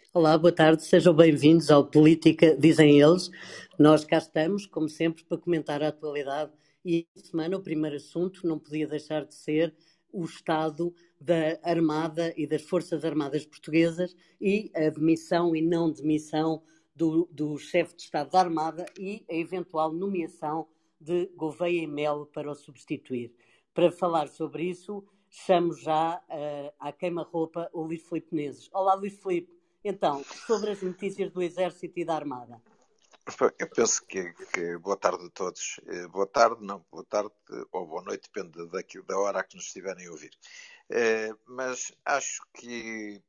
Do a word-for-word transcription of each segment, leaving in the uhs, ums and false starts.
Olá, boa tarde, sejam bem-vindos ao Política, dizem eles. Nós cá estamos, como sempre, para comentar a atualidade e esta semana o primeiro assunto não podia deixar de ser o estado da Armada e das Forças Armadas Portuguesas e a demissão e não demissão do, do chefe de Estado da Armada e a eventual nomeação de Gouveia e Melo para o substituir. Para falar sobre isso, chamo já uh, à queima-roupa o Luís Filipe Menezes. Olá, Luís Filipe. Então, sobre as notícias do Exército e da Armada. Eu penso que, que boa tarde a todos. Boa tarde, não, boa tarde ou boa noite, depende daqui, da hora a que nos estiverem a ouvir. Mas acho que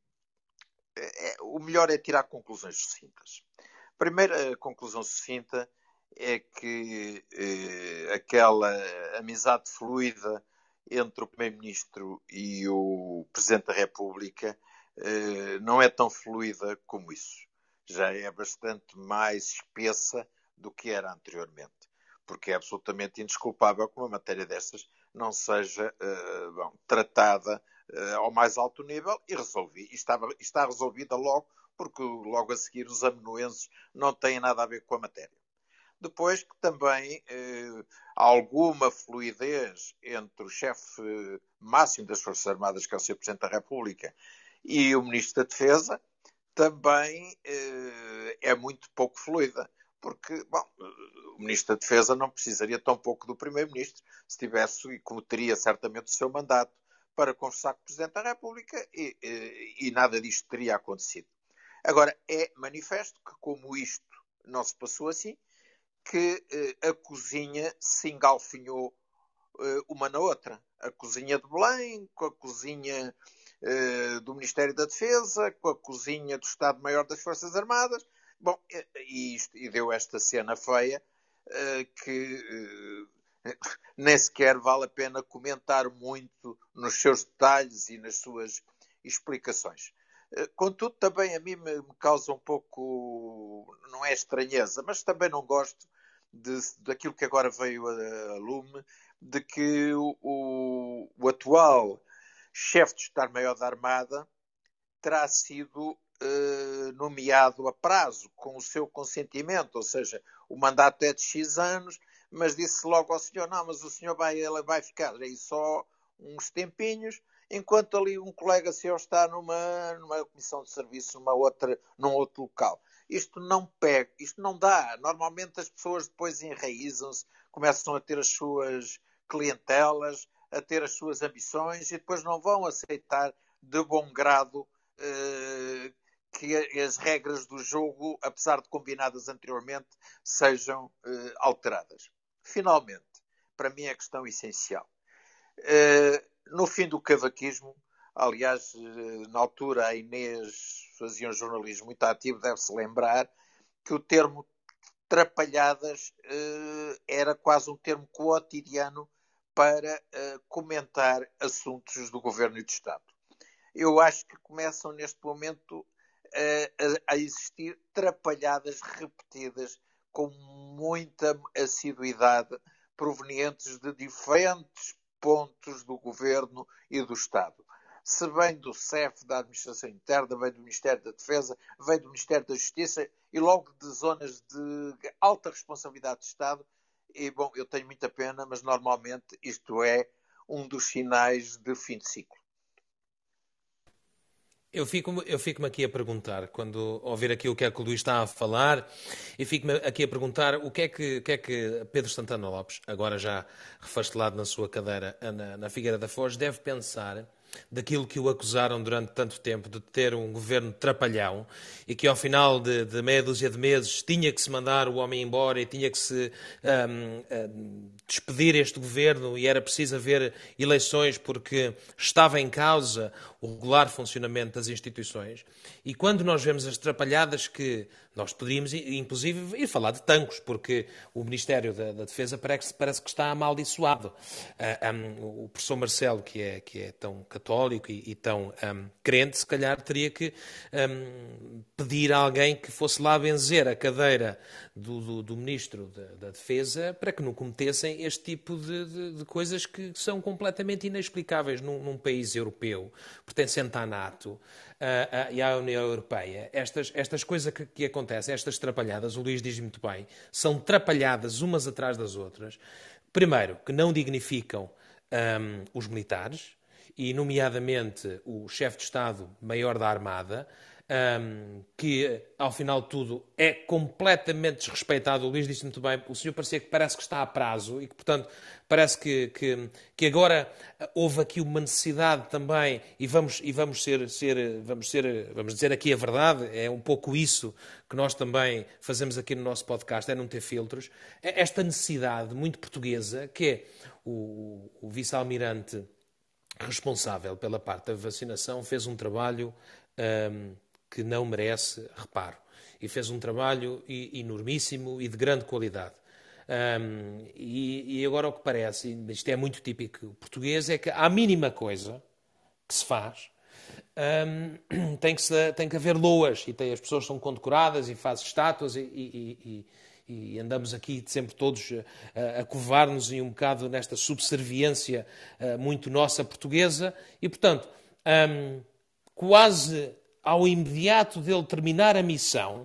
é, o melhor é tirar conclusões sucintas. A primeira conclusão sucinta é que eh, aquela amizade fluida entre o Primeiro-Ministro e o Presidente da República eh, não é tão fluida como isso. Já é bastante mais espessa do que era anteriormente. Porque é absolutamente indesculpável que uma matéria destas não seja uh, bom, tratada uh, ao mais alto nível e, resolvi, e está, está resolvida logo, porque logo a seguir os amanuenses não têm nada a ver com a matéria. Depois que também eh, há alguma fluidez entre o chefe máximo das Forças Armadas, que é o senhor Presidente da República, e o Ministro da Defesa, também eh, é muito pouco fluida. Porque, bom, o Ministro da Defesa não precisaria tão pouco do Primeiro-Ministro se tivesse, e como teria certamente o seu mandato, para conversar com o Presidente da República e, e, e nada disto teria acontecido. Agora, é manifesto que, como isto não se passou assim, que eh, a cozinha se engalfinhou eh, uma na outra. A cozinha de Belém, com a cozinha eh, do Ministério da Defesa, com a cozinha do Estado-Maior das Forças Armadas. Bom, e, isto, e deu esta cena feia eh, que eh, nem sequer vale a pena comentar muito nos seus detalhes e nas suas explicações. Contudo, também a mim me causa um pouco, não é estranheza, mas também não gosto de, daquilo que agora veio a, a lume, de que o, o, o atual chefe de Estado-Maior da Armada terá sido eh, nomeado a prazo, com o seu consentimento, ou seja, o mandato é de X anos, mas disse logo ao senhor, não, mas o senhor vai, ele vai ficar aí só uns tempinhos, enquanto ali um colega seu está numa, numa comissão de serviço, numa outra, num outro local. Isto não pega, isto não dá. Normalmente as pessoas depois enraizam-se, começam a ter as suas clientelas, a ter as suas ambições e depois não vão aceitar de bom grado eh, que as regras do jogo, apesar de combinadas anteriormente, sejam eh, alteradas. Finalmente, para mim é a questão essencial. Eh, no fim do cavaquismo, aliás, eh, na altura a Inês fazia um jornalismo muito ativo, deve-se lembrar que o termo trapalhadas eh, era quase um termo cotidiano para eh, comentar assuntos do Governo e do Estado. Eu acho que começam neste momento eh, a, a existir trapalhadas repetidas com muita assiduidade provenientes de diferentes pontos do Governo e do Estado. Se vem do C E F, da Administração Interna, vem do Ministério da Defesa, vem do Ministério da Justiça e logo de zonas de alta responsabilidade de Estado. E, bom, eu tenho muita pena, mas normalmente isto é um dos sinais de fim de ciclo. Eu fico-me eu fico aqui a perguntar, quando ouvir aqui o que é que o Luís está a falar, e fico-me aqui a perguntar o que é que, o que, é que Pedro Santana Lopes, agora já refastelado na sua cadeira na, na Figueira da Foz, deve pensar daquilo que o acusaram durante tanto tempo de ter um governo trapalhão e que ao final de, de meia dúzia de meses tinha que se mandar o homem embora e tinha que se um, um, despedir este governo e era preciso haver eleições porque estava em causa o regular funcionamento das instituições. E quando nós vemos as trapalhadas que nós poderíamos, inclusive, ir falar de tancos, porque o Ministério da, da Defesa parece, parece que está amaldiçoado. Uh, um, o professor Marcelo, que é, que é tão católico, católico e, e tão um, crente, se calhar teria que um, pedir a alguém que fosse lá benzer a cadeira do, do, do Ministro da, da Defesa para que não cometessem este tipo de, de, de coisas que são completamente inexplicáveis num, num país europeu pertencente à NATO uh, uh, e à União Europeia. Estas, estas coisas que, que acontecem, estas trapalhadas, o Luís diz muito bem, são trapalhadas umas atrás das outras. Primeiro, que não dignificam um, os militares, e nomeadamente o chefe de Estado-Maior da Armada, um, que, ao final de tudo, é completamente desrespeitado. O Luís disse muito bem, o senhor parecia que parece que está a prazo e que, portanto, parece que, que, que agora houve aqui uma necessidade também, e vamos, e vamos, ser, ser, vamos, ser, vamos dizer aqui a verdade, é um pouco isso que nós também fazemos aqui no nosso podcast, é não ter filtros, esta necessidade muito portuguesa, que é o, o vice-almirante responsável pela parte da vacinação, fez um trabalho um, que não merece reparo. E fez um trabalho enormíssimo e de grande qualidade. Um, e, e agora o que parece, e isto é muito típico português, é que a mínima coisa que se faz um, tem, que se, tem que haver loas, e tem, as pessoas são condecoradas e fazem estátuas e, e, e, e andamos aqui sempre todos a, a curvar-nos e um bocado nesta subserviência uh, muito nossa portuguesa e, portanto, um, quase ao imediato dele terminar a missão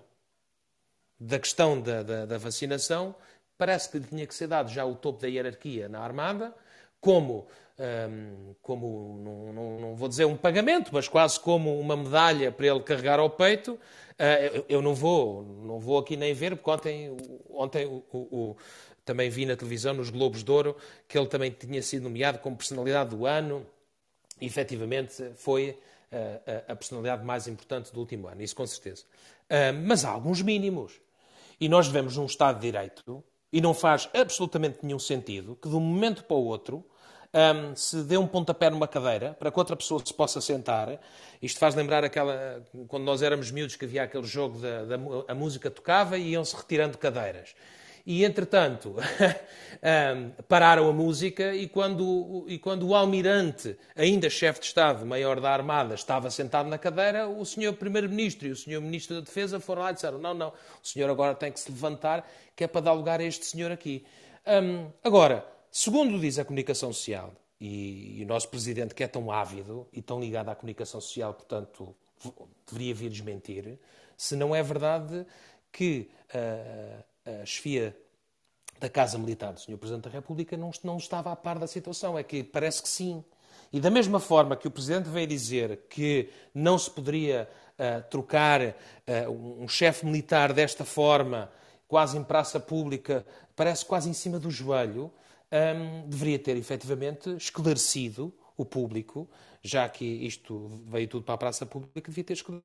da questão da, da, da vacinação, parece que lhe tinha que ser dado já o topo da hierarquia na Armada, como, um, como não, não, não vou dizer um pagamento, mas quase como uma medalha para ele carregar ao peito. Uh, eu, eu não vou, não vou aqui nem ver, porque ontem, ontem o, o, o, também vi na televisão, nos Globos de Ouro, que ele também tinha sido nomeado como personalidade do ano, e efetivamente foi a, a personalidade mais importante do último ano, isso com certeza. Uh, mas há alguns mínimos. E nós vivemos num Estado de Direito e não faz absolutamente nenhum sentido que de um momento para o outro um, se dê um pontapé numa cadeira para que outra pessoa se possa sentar. Isto faz lembrar aquela, quando nós éramos miúdos, que havia aquele jogo da, da a música tocava e iam-se retirando cadeiras. E, entretanto, um, pararam a música e quando, e quando o almirante, ainda chefe de Estado-Maior da Armada, estava sentado na cadeira, o senhor Primeiro-Ministro e o senhor Ministro da Defesa foram lá e disseram não, não, o senhor agora tem que se levantar, que é para dar lugar a este senhor aqui. Um, agora, segundo diz a comunicação social, e, e o nosso Presidente, que é tão ávido e tão ligado à comunicação social, portanto, deveria vir desmentir, se não é verdade que Uh, a chefia da Casa Militar do senhor Presidente da República não, não estava a par da situação. É que parece que sim. E da mesma forma que o Presidente veio dizer que não se poderia uh, trocar uh, um chefe militar desta forma, quase em praça pública, parece quase em cima do joelho, um, deveria ter efetivamente esclarecido o público, já que isto veio tudo para a praça pública, devia ter esclarecido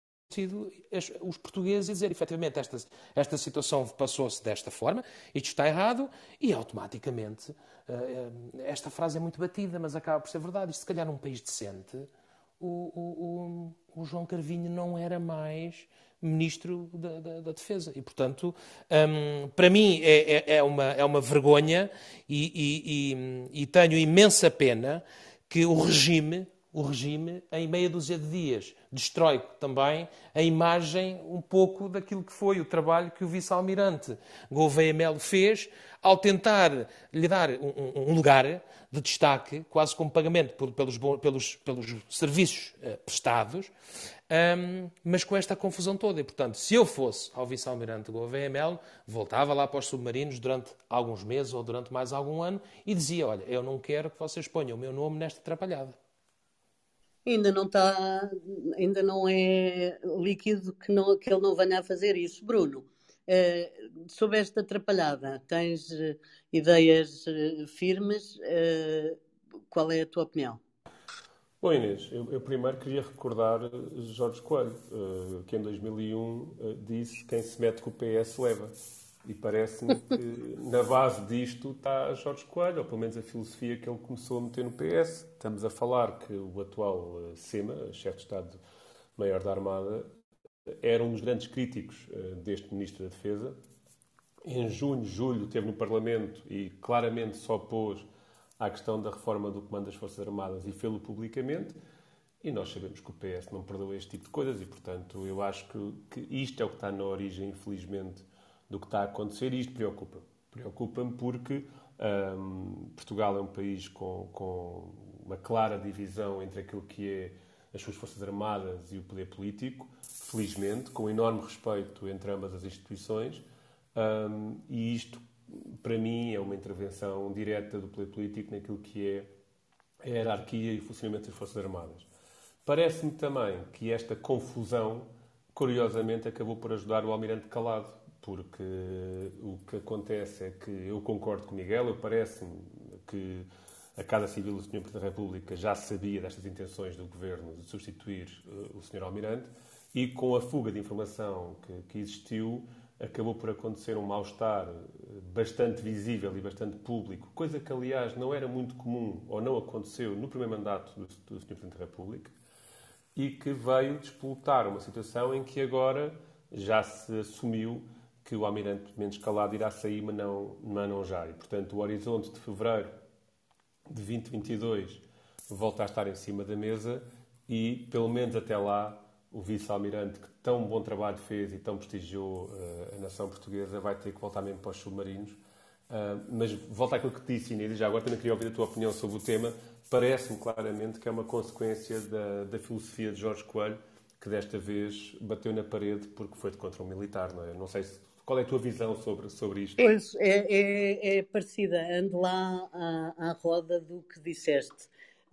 os portugueses e dizer, efetivamente, esta, esta situação passou-se desta forma, isto está errado, e automaticamente, esta frase é muito batida, mas acaba por ser verdade. Isto, se calhar, num país decente, o, o, o, o João Carvinho não era mais Ministro da, da, da Defesa. E, portanto, um, para mim é, é, é, uma, é uma vergonha e, e, e, e tenho imensa pena que o regime o regime, em meia dúzia de dias, destrói também a imagem um pouco daquilo que foi o trabalho que o vice-almirante Gouveia Melo fez ao tentar lhe dar um, um lugar de destaque, quase como pagamento por, pelos, pelos, pelos serviços uh, prestados, um, mas com esta confusão toda. E, portanto, se eu fosse ao vice-almirante Gouveia Melo, voltava lá para os submarinos durante alguns meses ou durante mais algum ano e dizia, olha, eu não quero que vocês ponham o meu nome nesta atrapalhada. Ainda não está, ainda não é líquido que, não, que ele não venha a fazer isso. Bruno, eh, sobre esta atrapalhada, tens eh, ideias eh, firmes? Eh, qual é a tua opinião? Bom, Inês, eu, eu primeiro queria recordar Jorge Coelho, uh, que em dois mil e um uh, disse quem se mete com o P S leva. E parece-me que na base disto está Jorge Coelho, ou pelo menos a filosofia que ele começou a meter no P S. Estamos a falar que o atual uh, SEMA, chefe de Estado-Maior da Armada, era um dos grandes críticos uh, deste Ministro da Defesa. Em junho, julho, esteve no Parlamento e claramente se opôs à questão da reforma do Comando das Forças Armadas e fê-lo publicamente. E nós sabemos que o P S não perdoa este tipo de coisas e, portanto, eu acho que, que isto é o que está na origem, infelizmente, do que está a acontecer e isto preocupa-me. Preocupa-me porque hum, Portugal é um país com, com uma clara divisão entre aquilo que é as suas Forças Armadas e o poder político, felizmente, com enorme respeito entre ambas as instituições, hum, e isto, para mim, é uma intervenção direta do poder político naquilo que é a hierarquia e o funcionamento das Forças Armadas. Parece-me também que esta confusão, curiosamente, acabou por ajudar o Almirante Calado, porque o que acontece é que eu concordo com o Miguel, eu parece-me que a Casa Civil do senhor Presidente da República já sabia destas intenções do Governo de substituir uh, o senhor Almirante e com a fuga de informação que, que existiu, acabou por acontecer um mal-estar bastante visível e bastante público, coisa que, aliás, não era muito comum ou não aconteceu no primeiro mandato do, do senhor Presidente da República e que veio despoltar uma situação em que agora já se assumiu que o Almirante Mendes Calado irá sair, mas não, mas não já. E, portanto, o horizonte de fevereiro de vinte e vinte e dois volta a estar em cima da mesa e, pelo menos até lá, o vice-almirante, que tão bom trabalho fez e tão prestigiou uh, a nação portuguesa, vai ter que voltar mesmo para os submarinos. Uh, mas volta àquilo que te disse, Inês, e já agora também queria ouvir a tua opinião sobre o tema. Parece-me claramente que é uma consequência da, da filosofia de Jorge Coelho, que desta vez bateu na parede porque foi de contra um militar, não é? Não sei se, qual é a tua visão sobre, sobre isto? Pois, é, é, é parecida. Ando lá à, à roda do que disseste.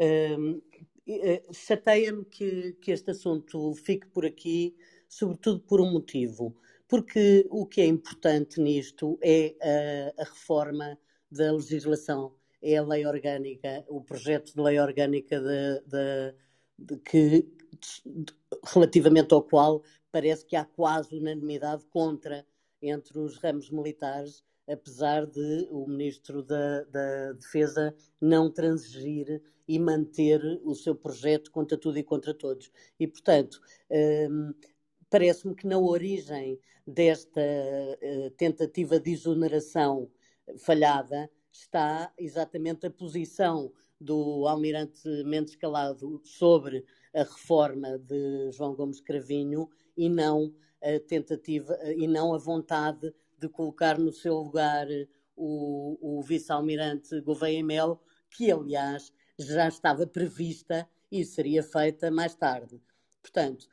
Um, chateia-me que, que este assunto fique por aqui, sobretudo por um motivo. Porque o que é importante nisto é a, a reforma da legislação, é a lei orgânica, o projeto de lei orgânica de, de, de que, de, relativamente ao qual parece que há quase unanimidade contra entre os ramos militares, apesar de o Ministro da, da Defesa não transigir e manter o seu projeto contra tudo e contra todos. E, portanto, hum, parece-me que na origem desta uh, tentativa de exoneração falhada está exatamente a posição do Almirante Mendes Calado sobre a reforma de João Gomes Cravinho e não a tentativa e não a vontade de colocar no seu lugar o, o vice-almirante Gouveia Melo, que aliás já estava prevista e seria feita mais tarde. Portanto,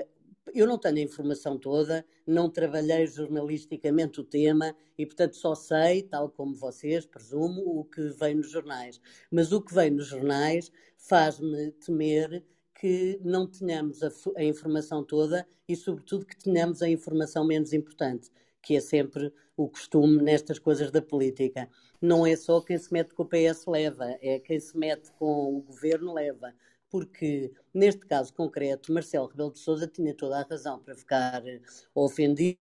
eu não tenho a informação toda, não trabalhei jornalisticamente o tema e, portanto, só sei, tal como vocês, presumo, o que vem nos jornais. Mas o que vem nos jornais faz-me temer que não tenhamos a, a informação toda e, sobretudo, que tenhamos a informação menos importante, que é sempre o costume nestas coisas da política. Não é só quem se mete com o P S leva, é quem se mete com o governo leva. Porque, neste caso concreto, Marcelo Rebelo de Sousa tinha toda a razão para ficar ofendido,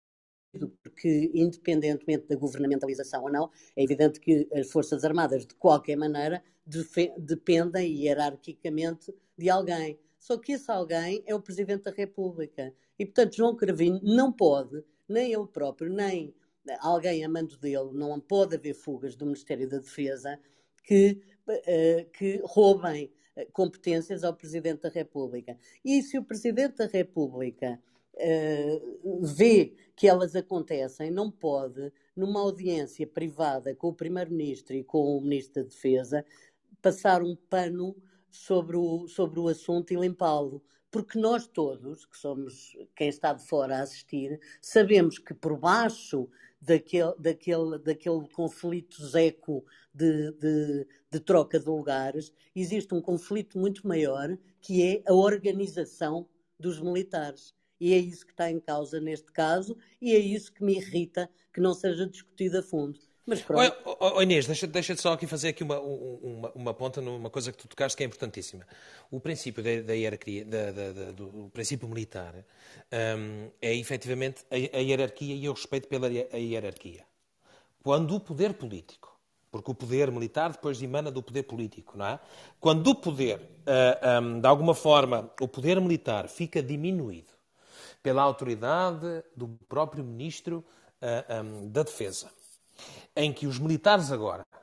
porque, independentemente da governamentalização ou não, é evidente que as Forças Armadas, de qualquer maneira, dependem hierarquicamente de alguém. Só que esse alguém é o Presidente da República. E, portanto, João Cravinho não pode, nem ele próprio, nem alguém a mando dele, não pode haver fugas do Ministério da Defesa que, uh, que roubem competências ao Presidente da República. E se o Presidente da República uh, vê que elas acontecem, não pode, numa audiência privada com o Primeiro-Ministro e com o Ministro da Defesa, passar um pano sobre o, sobre o assunto e limpá-lo. Porque nós todos, que somos quem está de fora a assistir, sabemos que por baixo daquele, daquele, daquele conflito zeco de, de, de troca de lugares, existe um conflito muito maior, que é a organização dos militares. E é isso que está em causa neste caso, e é isso que me irrita que não seja discutido a fundo. Mas pronto. Oh, oh, oh Inês, deixa, deixa só aqui fazer aqui uma, uma, uma ponta numa coisa que tu tocaste que é importantíssima. O princípio da, da hierarquia, da, da, da, do princípio militar um, é efetivamente a, a hierarquia e o respeito pela a hierarquia. Quando o poder político, porque o poder militar depois emana do poder político, não é? Quando o poder, uh, um, de alguma forma, o poder militar fica diminuído pela autoridade do próprio Ministro uh, um, da Defesa, em que os militares agora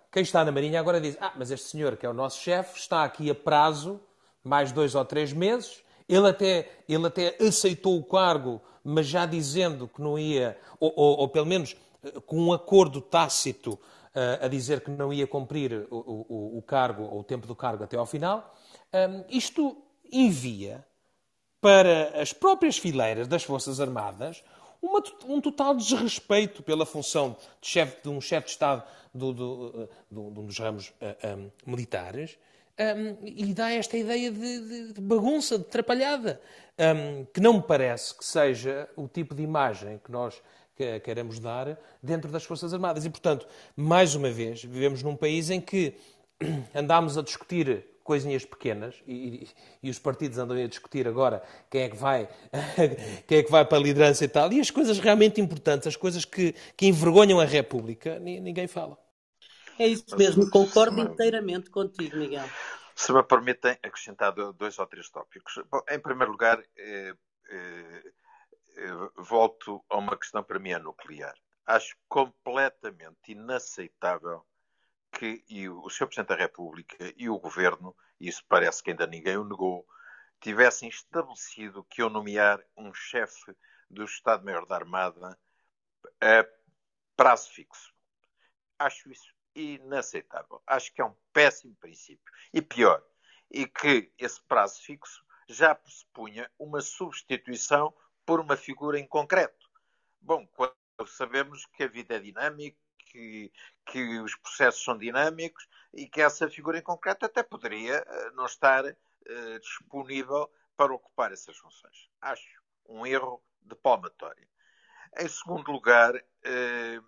quem está na Marinha agora diz, ah, mas este senhor que é o nosso chefe está aqui a prazo, mais dois ou três meses, ele até, ele até aceitou o cargo, mas já dizendo que não ia, ou, ou, ou pelo menos com um acordo tácito uh, a dizer que não ia cumprir o, o, o cargo, ou o tempo do cargo até ao final. Um, isto envia para as próprias fileiras das Forças Armadas uma, um total desrespeito pela função de, chefe, de um chefe de Estado do, do, do, de um dos ramos uh, um, militares, um, e dá esta ideia de, de, de bagunça, de atrapalhada, um, que não me parece que seja o tipo de imagem que nós que queremos dar dentro das Forças Armadas. E, portanto, mais uma vez, vivemos num país em que andámos a discutir coisinhas pequenas e, e, e os partidos andam a discutir agora quem é que vai quem é que vai para a liderança e tal, e as coisas realmente importantes, as coisas que, que envergonham a República, ninguém fala. É isso mesmo, concordo inteiramente contigo, Miguel. Se me permitem acrescentar dois ou três tópicos. Bom, em primeiro lugar, eh, eh, eh, volto a uma questão para mim é nuclear. Acho completamente inaceitável que e o senhor Presidente da República e o Governo, e isso parece que ainda ninguém o negou, tivessem estabelecido que eu nomear um chefe do Estado-Maior da Armada a prazo fixo. Acho isso inaceitável. Acho que é um péssimo princípio. E pior, e que esse prazo fixo já pressupunha uma substituição por uma figura em concreto. Bom, quando sabemos que a vida é dinâmica, Que, que os processos são dinâmicos e que essa figura em concreto até poderia uh, não estar uh, disponível para ocupar essas funções. Acho um erro de palmatória. Em segundo lugar, uh,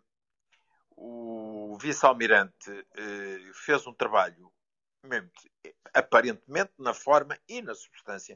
o vice-almirante uh, fez um trabalho, mesmo, aparentemente, na forma e na substância,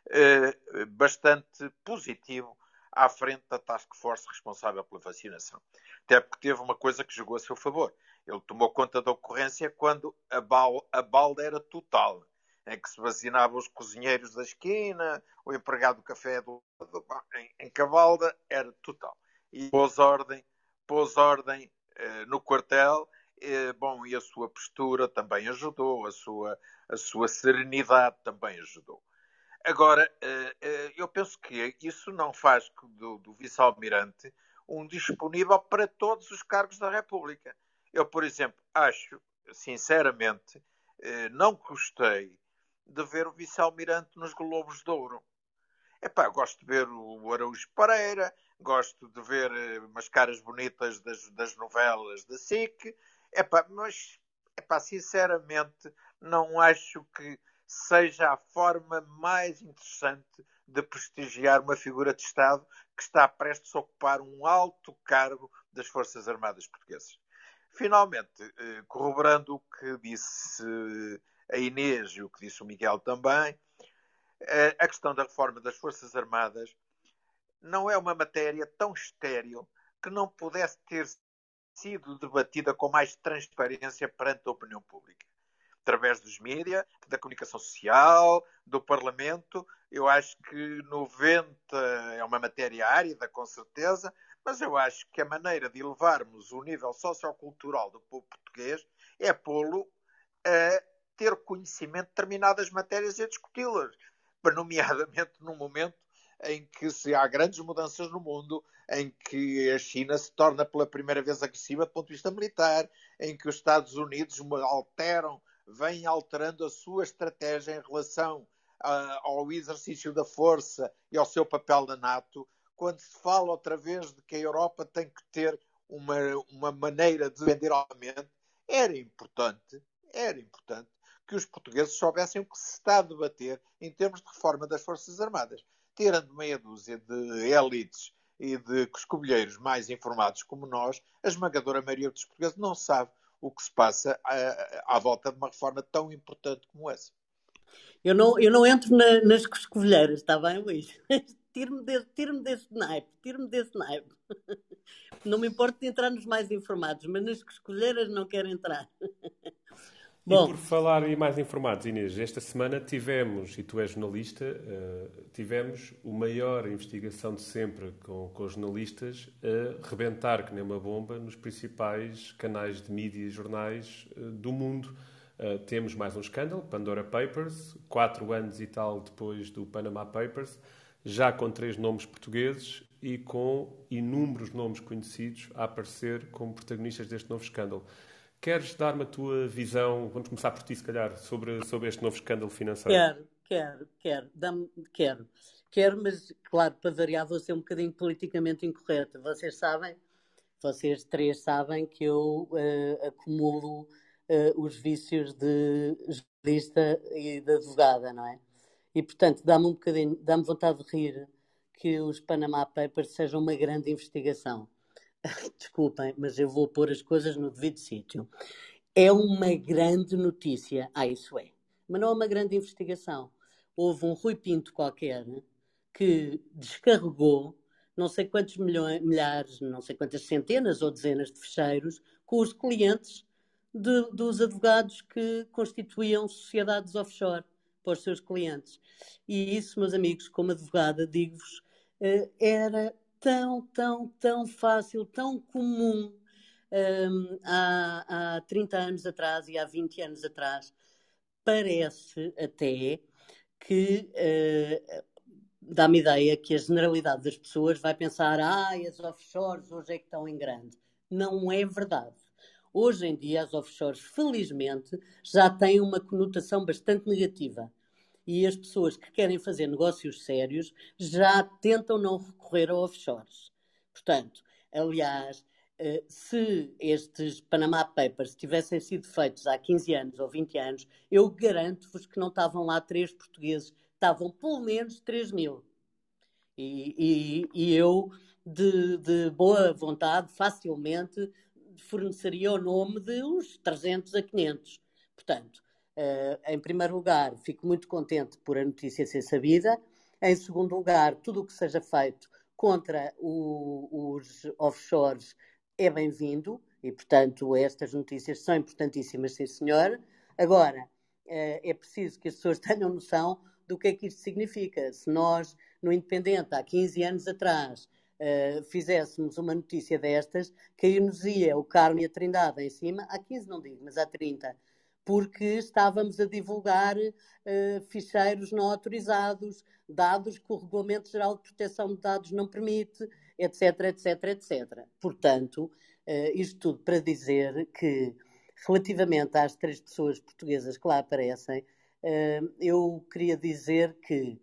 uh, bastante positivo à frente da Task Force responsável pela vacinação. Até porque teve uma coisa que jogou a seu favor. Ele tomou conta da ocorrência quando a, bal, a balda era total, em que se vacinavam os cozinheiros da esquina, o empregado do café do, do em, em que a balda era total. E pôs ordem, pôs ordem eh, no quartel, eh, bom, e a sua postura também ajudou, a sua, a sua serenidade também ajudou. Agora, eu penso que isso não faz do, do vice-almirante um disponível para todos os cargos da República. Eu, por exemplo, acho, sinceramente, não gostei de ver o vice-almirante nos Globos de Ouro. Epá, gosto de ver o Araújo Pereira, gosto de ver umas caras bonitas das, das novelas da S I C, epá, mas, epá, sinceramente, não acho que seja a forma mais interessante de prestigiar uma figura de Estado que está prestes a ocupar um alto cargo das Forças Armadas Portuguesas. Finalmente, corroborando o que disse a Inês e o que disse o Miguel também, a questão da reforma das Forças Armadas não é uma matéria tão estéril que não pudesse ter sido debatida com mais transparência perante a opinião pública. Através dos mídias, da comunicação social, do Parlamento. Eu acho que noventa é uma matéria árida, com certeza, mas eu acho que a maneira de elevarmos o nível sociocultural do povo português é pô-lo a ter conhecimento de determinadas matérias e a discuti-las, nomeadamente num momento em que se há grandes mudanças no mundo, em que a China se torna pela primeira vez agressiva do ponto de vista militar, em que os Estados Unidos alteram vem alterando a sua estratégia em relação uh, ao exercício da força e ao seu papel na NATO, quando se fala outra vez de que a Europa tem que ter uma, uma maneira de vender armamento, era importante, era importante que os portugueses soubessem o que se está a debater em termos de reforma das Forças Armadas. Tirando meia dúzia de elites e de coscovilheiros mais informados como nós, a esmagadora maioria dos portugueses não sabe o que se passa à, à volta de uma reforma tão importante como essa. Eu não, eu não entro na, nas coscovilheiras, está bem, Luís? Tire-me desse, tire-me desse naipe, tire-me desse naipe. Não me importa de entrar nos mais informados, mas nas coscovilheiras não quero entrar. E por Bom, falar em mais informados, Inês, esta semana tivemos, e tu és jornalista, eh, tivemos a maior investigação de sempre com, com os jornalistas a rebentar que nem uma bomba nos principais canais de mídia e jornais eh, do mundo. Eh, temos mais um escândalo, Pandora Papers, quatro anos e tal depois do Panama Papers, já com três nomes portugueses e com inúmeros nomes conhecidos a aparecer como protagonistas deste novo escândalo. Queres dar-me a tua visão, vamos começar por ti, se calhar, sobre, sobre este novo escândalo financeiro? quero, quero, quero, dá-me- quero. Quero, mas, claro, para variar, vou ser um bocadinho politicamente incorreta. Vocês sabem, vocês três sabem que eu eh, acumulo eh, os vícios de jornalista e de advogada, não é? E, portanto, dá-me um bocadinho, dá-me vontade de rir que os Panama Papers sejam uma grande investigação. Desculpem, mas eu vou pôr as coisas no devido sítio. É uma grande notícia. Ah, isso é. Mas não é uma grande investigação. Houve um Rui Pinto qualquer que descarregou não sei quantos milhões, milhares, não sei quantas centenas ou dezenas de ficheiros com os clientes de- dos advogados que constituíam sociedades offshore para os seus clientes. E isso, meus amigos, como advogada, digo-vos, eh, era tão, tão, tão fácil, tão comum hum, há, há trinta anos atrás e há vinte anos atrás. Parece até que eh, dá-me ideia que a generalidade das pessoas vai pensar: ah, as offshores hoje é que estão em grande. Não é verdade. Hoje em dia, as offshores, felizmente, já têm uma conotação bastante negativa. E as pessoas que querem fazer negócios sérios já tentam não recorrer a offshores. Portanto, aliás, eh, se estes Panama Papers tivessem sido feitos há quinze anos ou vinte anos, eu garanto-vos que não estavam lá três portugueses, estavam pelo menos três mil. E, e, e eu, de, de boa vontade, facilmente forneceria o nome de uns trezentos a quinhentos. Portanto, eh, em primeiro lugar, fico muito contente por a notícia ser sabida. Em segundo lugar, tudo o que seja feito contra o- os offshores é bem-vindo e, portanto, estas notícias são importantíssimas, sim, senhor. Agora, eh, é preciso que as pessoas tenham noção do que é que isto significa. Se nós, no Independente, há quinze anos atrás, uh, fizéssemos uma notícia destas, caiu-nos-ia o Carmo e a Trindade em cima, há quinze não digo, mas há trinta, porque estávamos a divulgar uh, ficheiros não autorizados, dados que o Regulamento Geral de Proteção de Dados não permite, etc, etc, etcétera. Portanto, uh, isto tudo para dizer que, relativamente às três pessoas portuguesas que lá aparecem, Uh, eu queria dizer que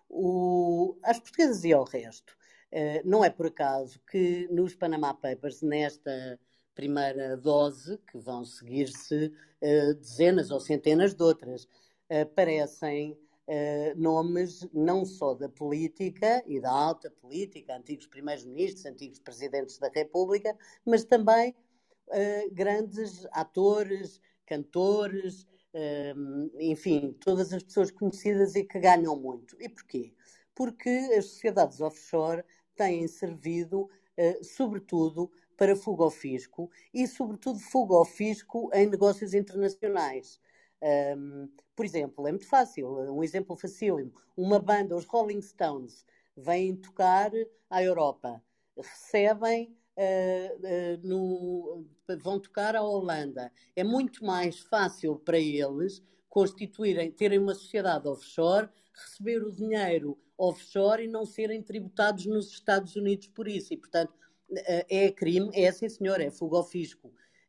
o, às portuguesas e ao resto, uh, não é por acaso que nos Panama Papers, nesta primeira dose, que vão seguir-se uh, dezenas ou centenas de outras, uh, aparecem uh, nomes não só da política e da alta política, antigos primeiros-ministros, antigos presidentes da República, mas também uh, grandes atores, cantores, um, enfim, todas as pessoas conhecidas e que ganham muito. E porquê? Porque as sociedades offshore têm servido, uh, sobretudo, para fuga ao fisco e, sobretudo, fuga ao fisco em negócios internacionais. Um, por exemplo, é muito fácil, um exemplo facílimo. Uma banda, os Rolling Stones, vêm tocar à Europa, recebem Uh, uh, no, vão tocar à Holanda. É muito mais fácil para eles constituírem, terem uma sociedade offshore, receber o dinheiro offshore e não serem tributados nos Estados Unidos por isso. E, portanto, uh, é crime, é sim senhor, é fuga ao fisco.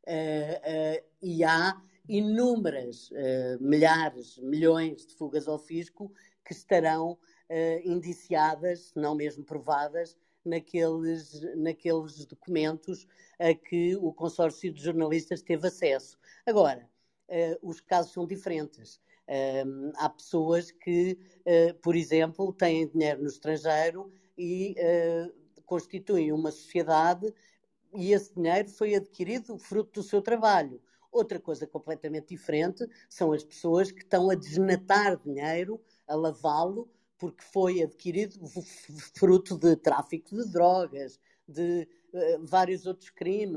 Uh, uh, e há inúmeras, milhares, milhões de fugas ao fisco que estarão indiciadas, se não mesmo provadas, Naqueles, naqueles documentos a que o consórcio de jornalistas teve acesso. Agora, uh, os casos são diferentes. Uh, há pessoas que, uh, por exemplo, têm dinheiro no estrangeiro e uh, constituem uma sociedade e esse dinheiro foi adquirido fruto do seu trabalho. Outra coisa completamente diferente são as pessoas que estão a desnatar dinheiro, a lavá-lo, porque foi adquirido fruto de tráfico de drogas, de uh, vários outros crimes.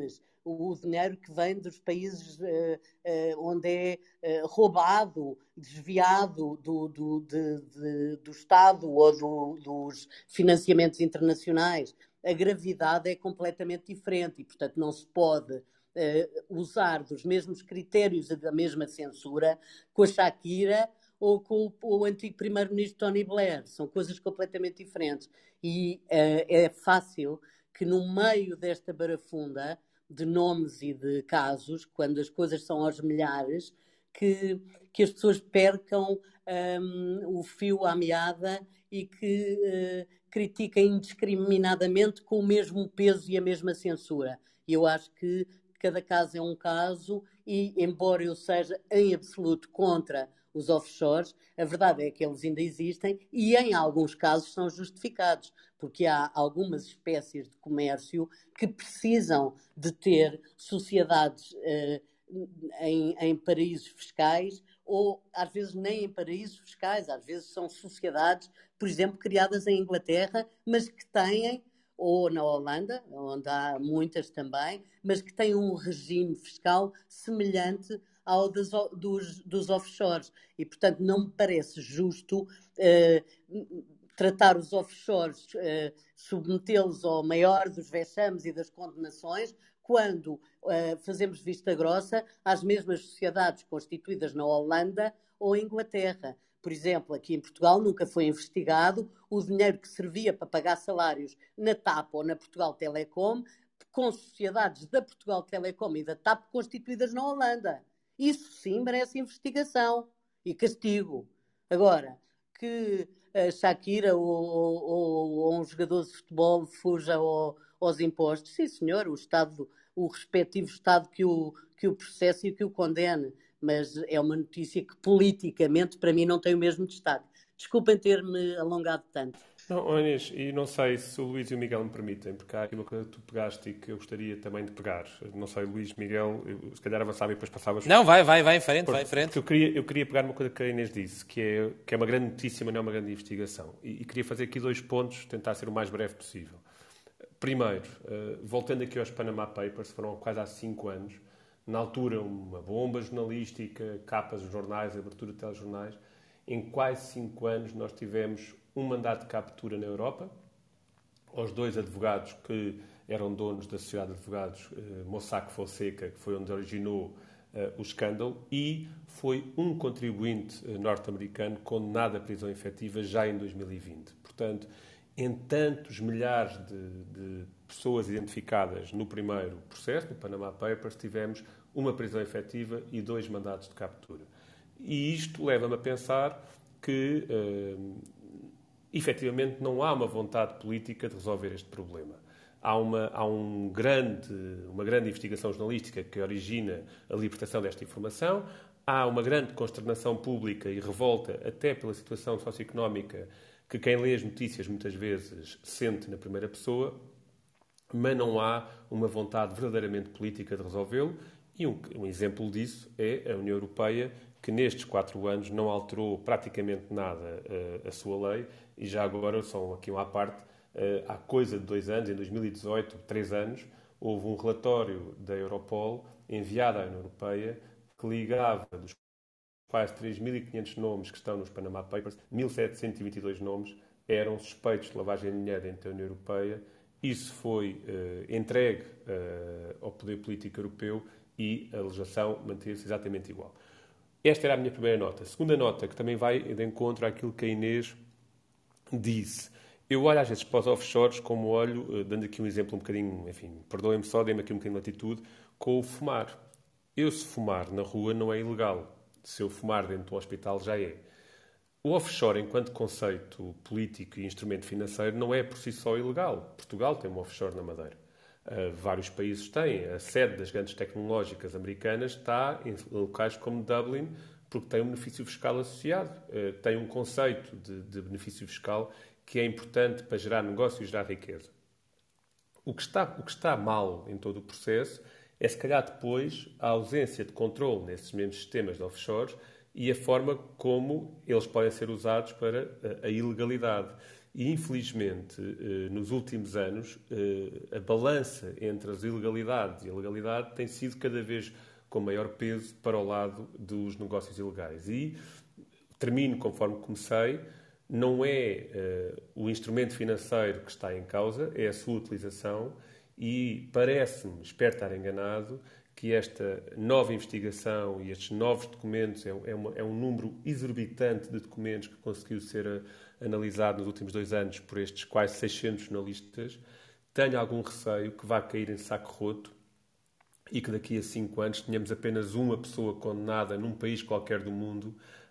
o dinheiro que vem dos países uh, uh, onde é uh, roubado, desviado do, do, de, de, do Estado ou do, dos financiamentos internacionais. A gravidade é completamente diferente e, portanto, não se pode uh, usar dos mesmos critérios e da mesma censura com a Shakira ou com o, o antigo primeiro-ministro Tony Blair. São coisas completamente diferentes. E uh, é fácil que no meio desta barafunda de nomes e de casos, quando as coisas são aos milhares, que, que as pessoas percam um, o fio à meada e que uh, critiquem indiscriminadamente com o mesmo peso e a mesma censura. E eu acho que cada caso é um caso e, embora eu seja em absoluto contra os offshores, a verdade é que eles ainda existem e em alguns casos são justificados, porque há algumas espécies de comércio que precisam de ter sociedades uh, em, em paraísos fiscais ou às vezes nem em paraísos fiscais, às vezes são sociedades, por exemplo, criadas em Inglaterra, mas que têm, ou na Holanda, onde há muitas também, mas que têm um regime fiscal semelhante ao dos, dos, dos offshores. E, portanto, não me parece justo uh, tratar os offshores, uh, submetê-los ao maior dos vexames e das condenações, quando uh, fazemos vista grossa às mesmas sociedades constituídas na Holanda ou Inglaterra. Por exemplo, aqui em Portugal nunca foi investigado o dinheiro que servia para pagar salários na TAP ou na Portugal Telecom, com sociedades da Portugal Telecom e da TAP constituídas na Holanda. Isso sim merece investigação e castigo. Agora, que a Shakira ou, ou, ou um jogador de futebol fuja ao, aos impostos, sim senhor, o Estado, o respectivo Estado que o, que o processe e que o condene, mas é uma notícia que politicamente para mim não tem o mesmo destaque. Desculpem ter-me alongado tanto. Não, Inês, e não sei se o Luís e o Miguel me permitem, porque há aqui uma coisa que tu pegaste e que eu gostaria também de pegar. Não sei, Luís, Miguel, eu, se calhar avançava e depois passavas... Não, vai, vai, vai em frente, porque, vai em frente. Eu queria, eu queria pegar uma coisa que a Inês disse, que é, que é uma grande notícia, mas não é uma grande investigação. E, e queria fazer aqui dois pontos, tentar ser o mais breve possível. Primeiro, uh, voltando aqui aos Panama Papers, foram quase há cinco anos, na altura uma bomba jornalística, capas de jornais, abertura de telejornais. Em quase cinco anos nós tivemos um mandado de captura na Europa, aos dois advogados que eram donos da sociedade de advogados eh, Mossack Fonseca, que foi onde originou eh, o escândalo, e foi um contribuinte eh, norte-americano condenado à prisão efetiva já em dois mil e vinte. Portanto, em tantos milhares de, de pessoas identificadas no primeiro processo, no Panama Papers, tivemos uma prisão efetiva e dois mandados de captura. E isto leva-me a pensar que, uh, efetivamente, não há uma vontade política de resolver este problema. Há, uma, há um grande, uma grande investigação jornalística que origina a libertação desta informação, há uma grande consternação pública e revolta até pela situação socioeconómica que quem lê as notícias muitas vezes sente na primeira pessoa, mas não há uma vontade verdadeiramente política de resolvê-lo. E um, um exemplo disso é a União Europeia, que nestes quatro anos não alterou praticamente nada uh, a sua lei, e já agora, só aqui uma à parte, uh, há coisa de dois anos, em dois mil e dezoito, três anos, houve um relatório da Europol enviado à União Europeia que ligava dos quase três mil e quinhentos nomes que estão nos Panama Papers, mil setecentos e vinte e dois nomes eram suspeitos de lavagem de dinheiro dentro da União Europeia. Isso foi uh, entregue uh, ao poder político europeu e a legislação manteve-se exatamente igual. Esta era a minha primeira nota. A segunda nota, que também vai de encontro àquilo que a Inês disse. Eu olho às vezes para os offshores como olho, dando aqui um exemplo um bocadinho, enfim, perdoem-me só, dê-me aqui um bocadinho de latitude, com o fumar. Eu, se fumar na rua, não é ilegal. Se eu fumar dentro de um hospital, já é. O offshore, enquanto conceito político e instrumento financeiro, não é por si só ilegal. Portugal tem um offshore na Madeira. Uh, vários países têm. A sede das grandes tecnológicas americanas está em locais como Dublin, porque tem um benefício fiscal associado. Uh, tem um conceito de, de benefício fiscal que é importante para gerar negócio e gerar riqueza. O que está, o que está mal em todo o processo é, se calhar, depois a ausência de controle nesses mesmos sistemas de offshores e a forma como eles podem ser usados para a, a ilegalidade. E, infelizmente, nos últimos anos, a balança entre as ilegalidades e a legalidade tem sido cada vez com maior peso para o lado dos negócios ilegais. E, termino conforme comecei, não é uh, o instrumento financeiro que está em causa, é a sua utilização, e parece-me, espero estar enganado, que esta nova investigação e estes novos documentos, é, é, uma, é um número exorbitante de documentos que conseguiu ser uh, analisado nos últimos dois anos por estes quase seiscentos jornalistas, tenho algum receio que vá cair em saco roto e que daqui a cinco anos tenhamos apenas uma pessoa condenada num país qualquer do mundo,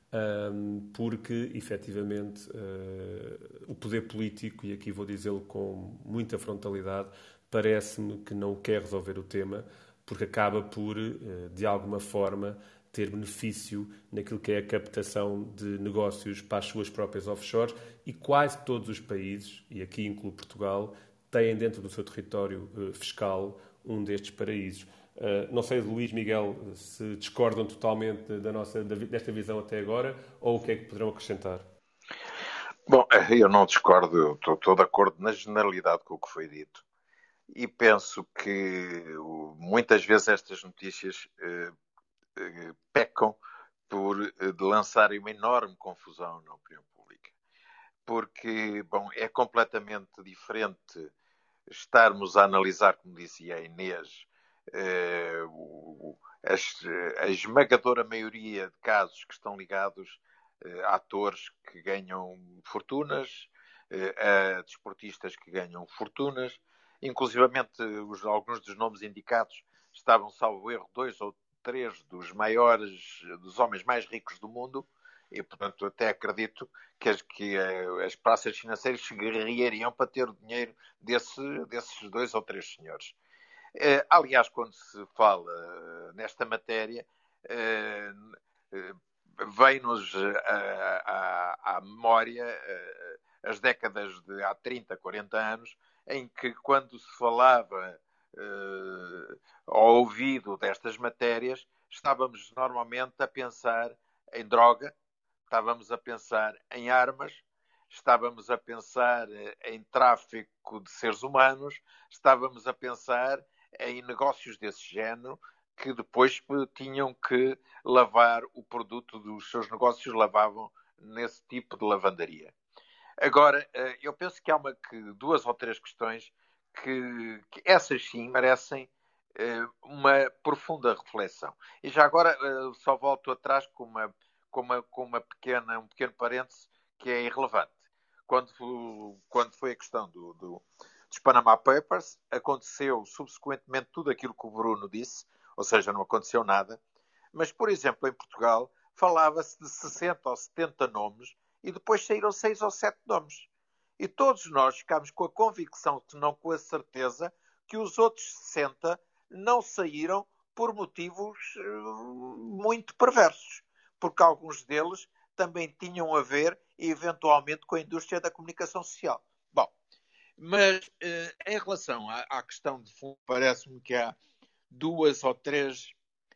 um, porque, efetivamente, uh, o poder político, e aqui vou dizê-lo com muita frontalidade, parece-me que não quer resolver o tema, porque acaba por, uh, de alguma forma, ter benefício naquilo que é a captação de negócios para as suas próprias offshores, e quase todos os países, e aqui incluo Portugal, têm dentro do seu território uh, fiscal um destes paraísos. Uh, não sei, Luís, Miguel, se discordam totalmente da nossa, desta visão até agora, ou o que é que poderão acrescentar? Bom, eu não discordo, estou, estou de acordo na generalidade com o que foi dito. E penso que muitas vezes estas notícias eh, eh, pecam por eh, lançarem uma enorme confusão na opinião pública. Porque, bom, é completamente diferente estarmos a analisar, como dizia a Inês, eh, o, as, a esmagadora maioria de casos que estão ligados eh, a atores que ganham fortunas, eh, a desportistas que ganham fortunas, inclusivamente os, alguns dos nomes indicados estavam, salvo erro, dois ou três dos maiores, dos homens mais ricos do mundo, e, portanto, até acredito que as, que as praças financeiras se guerreariam para ter o dinheiro desse, desses dois ou três senhores. Eh, aliás, quando se fala uh, nesta matéria, uh, uh, vem-nos à memória uh, as décadas de há trinta, quarenta anos, em que, quando se falava uh, ao ouvido destas matérias, estávamos normalmente a pensar em droga, estávamos a pensar em armas, estávamos a pensar em tráfico de seres humanos, estávamos a pensar em negócios desse género, que depois tinham que lavar o produto dos seus negócios, lavavam nesse tipo de lavandaria. Agora, eu penso que há uma, que, duas ou três questões que, que essas sim merecem uma profunda reflexão. E já agora só volto atrás com uma, com uma, com uma pequena, um pequeno parêntese que é irrelevante. Quando, quando foi a questão do, do, dos Panama Papers, aconteceu subsequentemente tudo aquilo que o Bruno disse, ou seja, não aconteceu nada, mas, por exemplo, em Portugal falava-se de sessenta ou setenta nomes e depois saíram seis ou sete nomes. E todos nós ficámos com a convicção, se não com a certeza, que os outros sessenta não saíram por motivos muito perversos, porque alguns deles também tinham a ver, eventualmente, com a indústria da comunicação social. Bom, mas em relação à, à questão de fundo, parece-me que há duas ou três...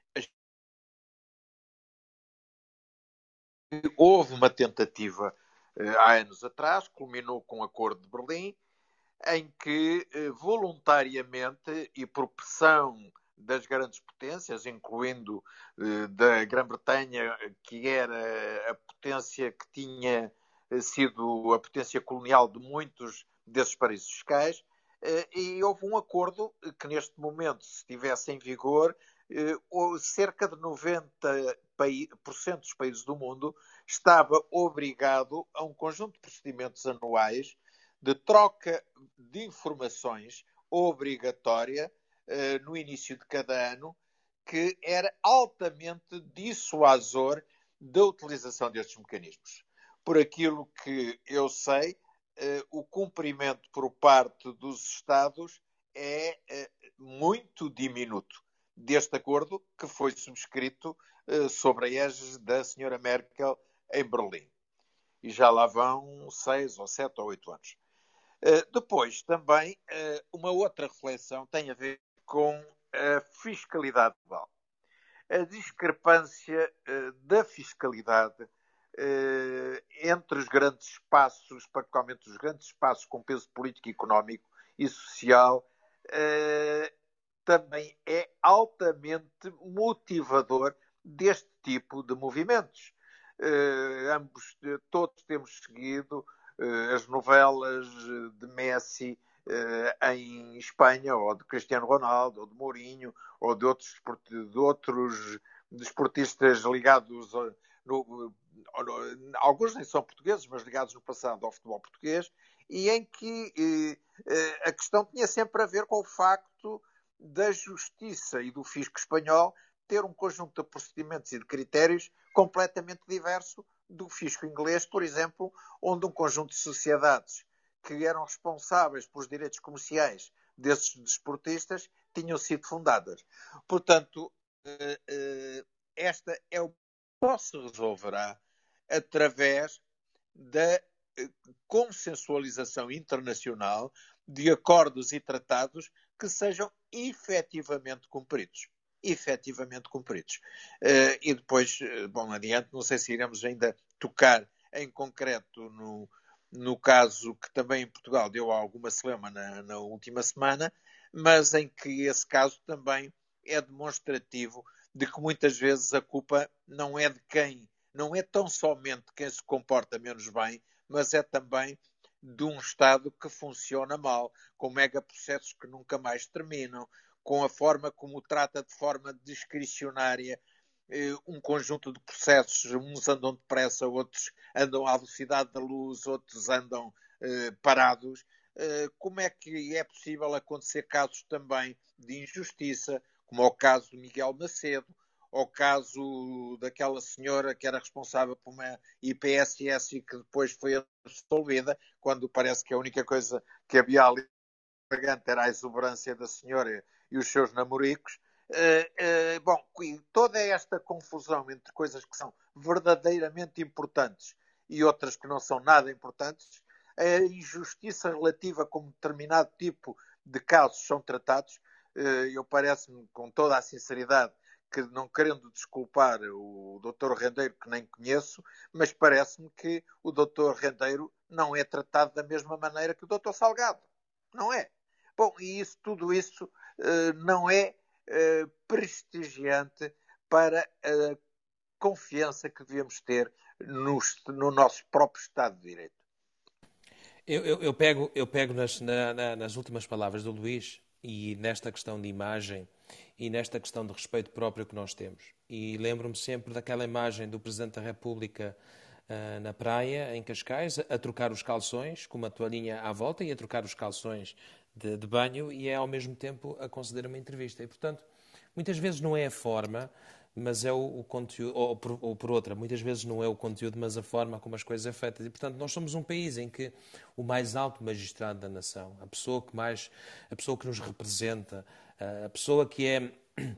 Houve uma tentativa há anos atrás, culminou com o Acordo de Berlim, em que voluntariamente e por pressão das grandes potências, incluindo eh, da Grã-Bretanha, que era a potência que tinha sido a potência colonial de muitos desses paraísos fiscais, eh, e houve um acordo que neste momento, se estivesse em vigor, eh, cerca de noventa por cento dos países do mundo estava obrigado a um conjunto de procedimentos anuais de troca de informações obrigatória uh, no início de cada ano, que era altamente dissuasor da utilização destes mecanismos. Por aquilo que eu sei, uh, o cumprimento por parte dos Estados é uh, muito diminuto deste acordo que foi subscrito uh, sobre a égide da senhora Merkel em Berlim. E já lá vão seis ou sete ou oito anos. Uh, depois, também, uh, uma outra reflexão tem a ver com a fiscalidade global. A discrepância uh, da fiscalidade uh, entre os grandes espaços, particularmente os grandes espaços com peso político, económico e social, também é altamente motivador deste tipo de movimentos. Ambos, todos temos seguido as novelas de Messi em Espanha, ou de Cristiano Ronaldo, ou de Mourinho, ou de outros, de outros desportistas ligados, no, alguns nem são portugueses, mas ligados no passado ao futebol português, e em que eh, a questão tinha sempre a ver com o facto da justiça e do fisco espanhol ter um conjunto de procedimentos e de critérios completamente diverso do fisco inglês, por exemplo, onde um conjunto de sociedades que eram responsáveis pelos direitos comerciais desses desportistas tinham sido fundadas. Portanto, esta é o que só se resolverá através da consensualização internacional de acordos e tratados que sejam efetivamente cumpridos. efetivamente cumpridos. Uh, e depois, bom, adiante, não sei se iremos ainda tocar em concreto no, no caso que também em Portugal deu alguma celeuma na, na última semana, mas em que esse caso também é demonstrativo de que muitas vezes a culpa não é de quem, não é tão somente quem se comporta menos bem, mas é também de um Estado que funciona mal, com megaprocessos que nunca mais terminam, com a forma como trata de forma discricionária eh, um conjunto de processos. Uns andam depressa, outros andam à velocidade da luz, outros andam eh, parados. Eh, como é que é possível acontecer casos também de injustiça, como é o caso de Miguel Macedo, ou o caso daquela senhora que era responsável por uma I P S S e que depois foi absolvida, quando parece que a única coisa que havia ali era a exuberância da senhora e os seus namoricos. Uh, uh, bom, toda esta confusão entre coisas que são verdadeiramente importantes e outras que não são nada importantes, a injustiça relativa como determinado tipo de casos são tratados, uh, eu parece-me, com toda a sinceridade, que não querendo desculpar o doutor Rendeiro, que nem conheço, mas parece-me que o doutor Rendeiro não é tratado da mesma maneira que o doutor Salgado. Não é? Bom, e isso, tudo isso uh, não é uh, prestigiante para a confiança que devemos ter no, no nosso próprio Estado de Direito. Eu, eu, eu pego, eu pego nas, na, na, nas últimas palavras do Luís e nesta questão de imagem e nesta questão de respeito próprio que nós temos. E lembro-me sempre daquela imagem do Presidente da República uh, na praia, em Cascais, a, a trocar os calções, com uma toalhinha à volta e a trocar os calções de, de banho e é ao mesmo tempo a conceder uma entrevista. E, portanto, muitas vezes não é a forma, mas é o, o conteúdo, ou por, ou por outra, muitas vezes não é o conteúdo, mas a forma como as coisas é feitas. E, portanto, nós somos um país em que o mais alto magistrado da nação, a pessoa que mais, a pessoa que nos representa, a pessoa que é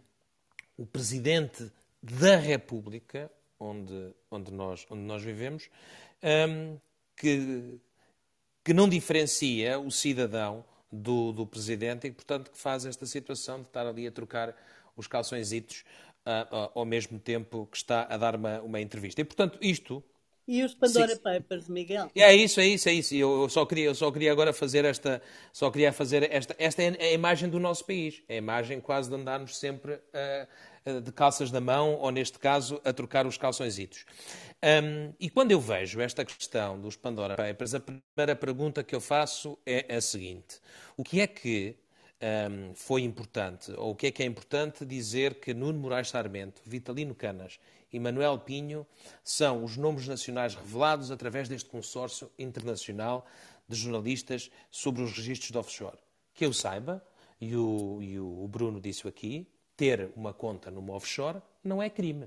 o Presidente da República, onde, onde, nós, onde nós vivemos, um, que, que não diferencia o cidadão do, do Presidente e, portanto, que faz esta situação de estar ali a trocar os calçõezitos uh, uh, ao mesmo tempo que está a dar uma, uma entrevista. E, portanto, isto... E os Pandora Sim. Papers, Miguel? É isso, é isso, é isso. Eu só queria, eu só queria agora fazer esta, só queria fazer esta, esta é a imagem do nosso país. É a imagem quase de andarmos sempre uh, de calças na mão, ou neste caso, a trocar os calçõezitos. Um, e quando eu vejo esta questão dos Pandora Papers, a primeira pergunta que eu faço é a seguinte: o que é que um, foi importante, ou o que é que é importante dizer que Nuno Moraes Sarmento, Vitalino Canas e Manuel Pinho são os nomes nacionais revelados através deste consórcio internacional de jornalistas sobre os registros de offshore? Que eu saiba, e o, e o Bruno disse aqui, ter uma conta numa offshore não é crime.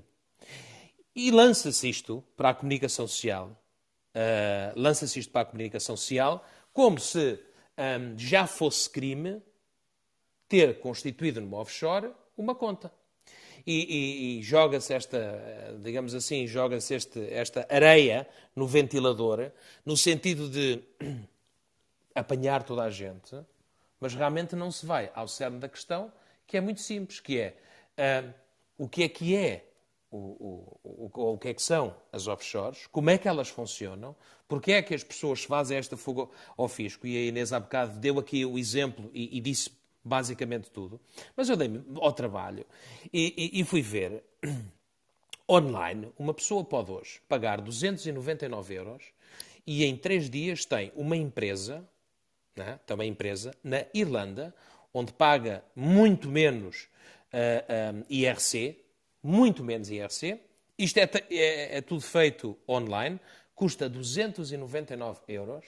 E lança-se isto para a comunicação social, uh, lança-se isto para a comunicação social como se um, já fosse crime ter constituído numa offshore uma conta. E, e, e joga-se esta, digamos assim, joga-se este, esta areia no ventilador, no sentido de apanhar toda a gente, mas realmente não se vai ao cerne da questão, que é muito simples, que é uh, o que é que é o, o, o, o que é que são as offshores, como é que elas funcionam, porque é que as pessoas fazem esta fuga ao fisco. E a Inês há bocado deu aqui o exemplo e, e disse basicamente tudo. Mas eu dei-me ao trabalho e, e, e fui ver online. Uma pessoa pode hoje pagar duzentos e noventa e nove euros e em três dias tem uma empresa, né, também empresa, na Irlanda, onde paga muito menos uh, um, I R C, muito menos I R C. Isto é, é, é tudo feito online, custa duzentos e noventa e nove euros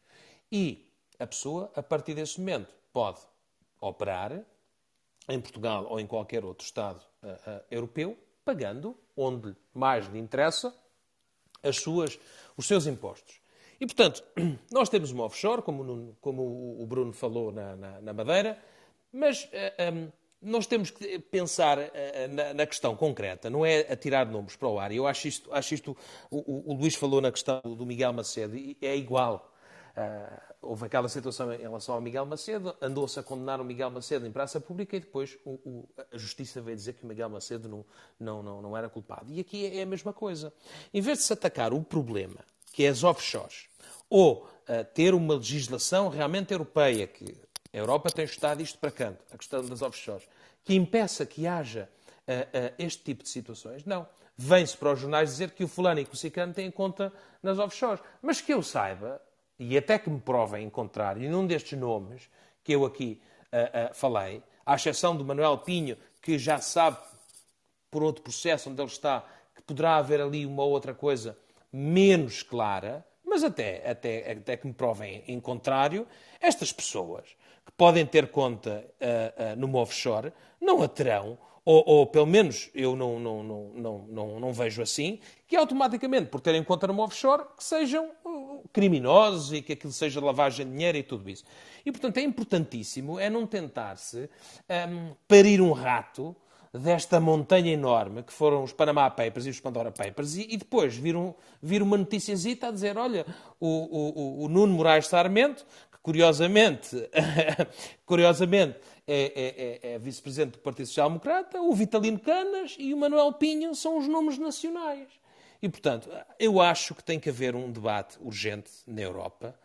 e a pessoa, a partir desse momento, pode operar em Portugal ou em qualquer outro Estado uh, uh, europeu, pagando onde mais lhe interessa as suas, os seus impostos. E, portanto, nós temos uma offshore, como, como o Bruno falou na, na, na Madeira, mas uh, um, nós temos que pensar uh, na, na questão concreta, não é atirar nomes para o ar. Eu acho isto, acho isto o, o Luís falou na questão do Miguel Macedo, e é igual. Uh, houve aquela situação em relação ao Miguel Macedo, andou-se a condenar o Miguel Macedo em praça pública e depois o, o, a Justiça veio dizer que o Miguel Macedo não, não, não, não era culpado. E aqui é a mesma coisa. Em vez de se atacar o problema, que é as offshores, ou uh, ter uma legislação realmente europeia, que a Europa tem estado isto para canto, a questão das offshores, que impeça que haja uh, uh, este tipo de situações, não. Vem-se para os jornais dizer que o fulano e que o ciclano têm conta nas offshores. Mas que eu saiba, e até que me provem em contrário, e num destes nomes que eu aqui uh, uh, falei, à exceção do Manuel Pinho, que já sabe, por outro processo onde ele está, que poderá haver ali uma outra coisa menos clara, mas até, até, até que me provem em contrário, estas pessoas que podem ter conta uh, uh, numa offshore não a terão, ou, ou pelo menos eu não, não, não, não, não, não vejo assim, que automaticamente, por terem conta numa offshore, que sejam uh, criminosos e que aquilo seja lavagem de dinheiro e tudo isso. E, portanto, é importantíssimo é não tentar-se um, parir um rato desta montanha enorme que foram os Panama Papers e os Pandora Papers, e, e depois vir, um, vir uma noticiazita a dizer, olha, o, o, o Nuno Moraes Sarmento, que curiosamente, curiosamente é, é, é vice-presidente do Partido Social Democrata, o Vitalino Canas e o Manuel Pinho são os nomes nacionais. E, portanto, eu acho que tem que haver um debate urgente na Europa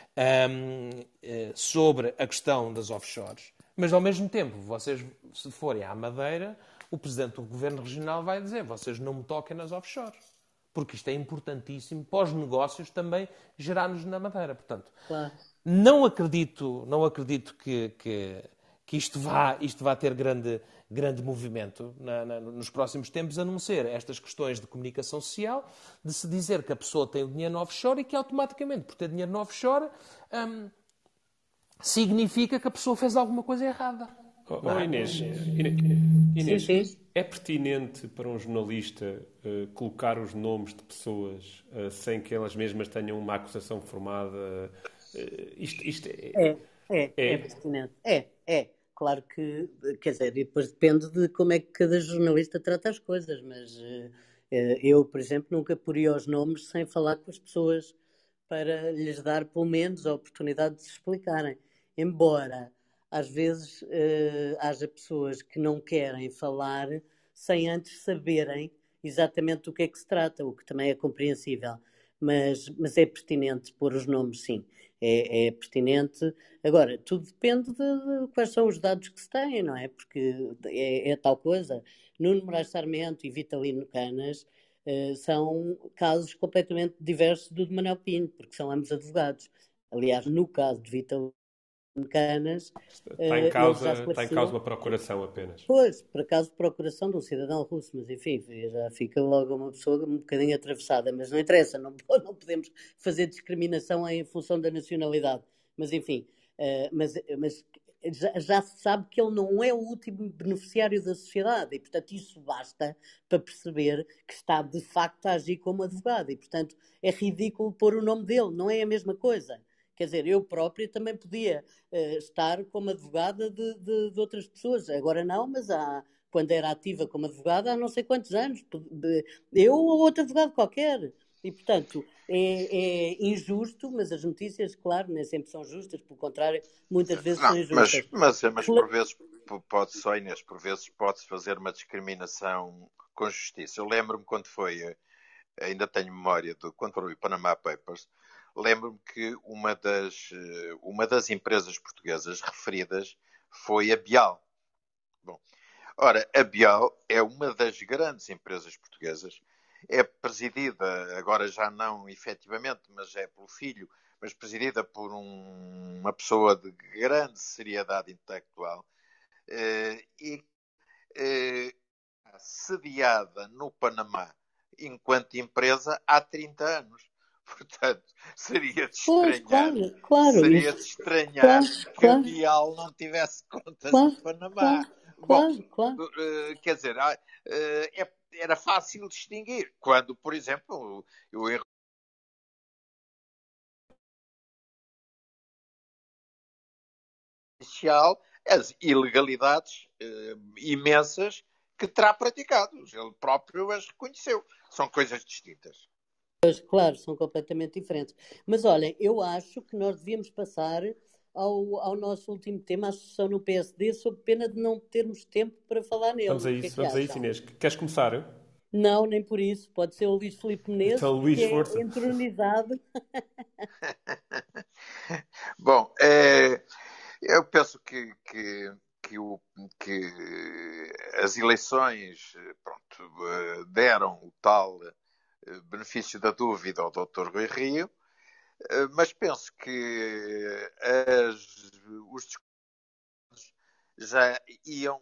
um, sobre a questão das offshores. Mas, ao mesmo tempo, vocês, se forem à Madeira, o Presidente do Governo Regional vai dizer, vocês não me toquem nas offshores. Porque isto é importantíssimo para os negócios também gerar-nos na Madeira. Portanto, claro. não acredito, não acredito que, que, que isto, vá, isto vá ter grande, grande movimento na, na, nos próximos tempos, a não ser estas questões de comunicação social, de se dizer que a pessoa tem o dinheiro no offshore e que automaticamente, por ter dinheiro no offshore, hum, significa que a pessoa fez alguma coisa errada. Oh, oh, Inês, Inês sim, sim. É pertinente para um jornalista uh, colocar os nomes de pessoas uh, sem que elas mesmas tenham uma acusação formada? Uh, isto, isto é... É, é, é, é pertinente. É, é. Claro que, quer dizer, e depois depende de como é que cada jornalista trata as coisas, mas uh, eu, por exemplo, nunca poria os nomes sem falar com as pessoas para lhes dar, pelo menos, a oportunidade de se explicarem. Embora, às vezes, uh, haja pessoas que não querem falar sem antes saberem exatamente do que é que se trata, o que também é compreensível. Mas, mas é pertinente pôr os nomes, sim. É, é pertinente. Agora, tudo depende de, de quais são os dados que se têm, não é? Porque é, é tal coisa. Nuno Moraes Sarmento e Vitalino Canas uh, são casos completamente diversos do de Manuel Pinho, porque são ambos advogados. Aliás, no caso de Vitalino Canas, está em causa, está em causa uma procuração apenas. Pois, por acaso de procuração de um cidadão russo, mas enfim, já fica logo uma pessoa um bocadinho atravessada, mas não interessa, não, não podemos fazer discriminação em função da nacionalidade, mas enfim, uh, mas, mas já, já se sabe que ele não é o último beneficiário da sociedade e, portanto, isso basta para perceber que está de facto a agir como advogado e, portanto, é ridículo pôr o nome dele, não é a mesma coisa. Quer dizer, eu própria também podia uh, estar como advogada de, de, de outras pessoas. Agora não, mas há, quando era ativa como advogada há não sei quantos anos. De, eu ou outro advogado qualquer. E, portanto, é, é injusto, mas as notícias, claro, nem sempre são justas, pelo contrário, muitas vezes Não, são injustas. mas, mas, mas por vezes pode só, Inês, por vezes pode-se fazer uma discriminação com justiça. Eu lembro-me quando foi, ainda tenho memória de quando foi o Panama Papers, lembro-me que uma das, uma das empresas portuguesas referidas foi a Bial. Bom, ora, a Bial é uma das grandes empresas portuguesas, é presidida, agora já não efetivamente, mas é pelo filho, mas presidida por um, uma pessoa de grande seriedade intelectual eh, e eh, sediada no Panamá enquanto empresa há trinta anos. Portanto, seria de Pois, estranhar, claro, claro, seria isso, de estranhar claro, que a claro, Bial não tivesse contas no claro, Panamá. claro, Bom, claro, claro. uh, quer dizer, uh, é, era fácil distinguir. Quando, por exemplo, o erro inicial, as ilegalidades uh, imensas que terá praticado. Ele próprio as reconheceu. São coisas distintas. Pois, claro, são completamente diferentes. Mas olhem, eu acho que nós devíamos passar ao, ao nosso último tema, a sucessão no P S D, sob pena de não termos tempo para falar nele. Vamos a O que é isso, que vamos a isso, acham? Inês. Queres começar? Não, nem por isso. Pode ser o Luís Filipe Então, Menezes, que Luís, é força. entronizado. Bom, é, eu penso que, que, que, o, que as eleições pronto, deram o tal benefício da dúvida ao doutor Rui Rio, mas penso que as, os discursos já iam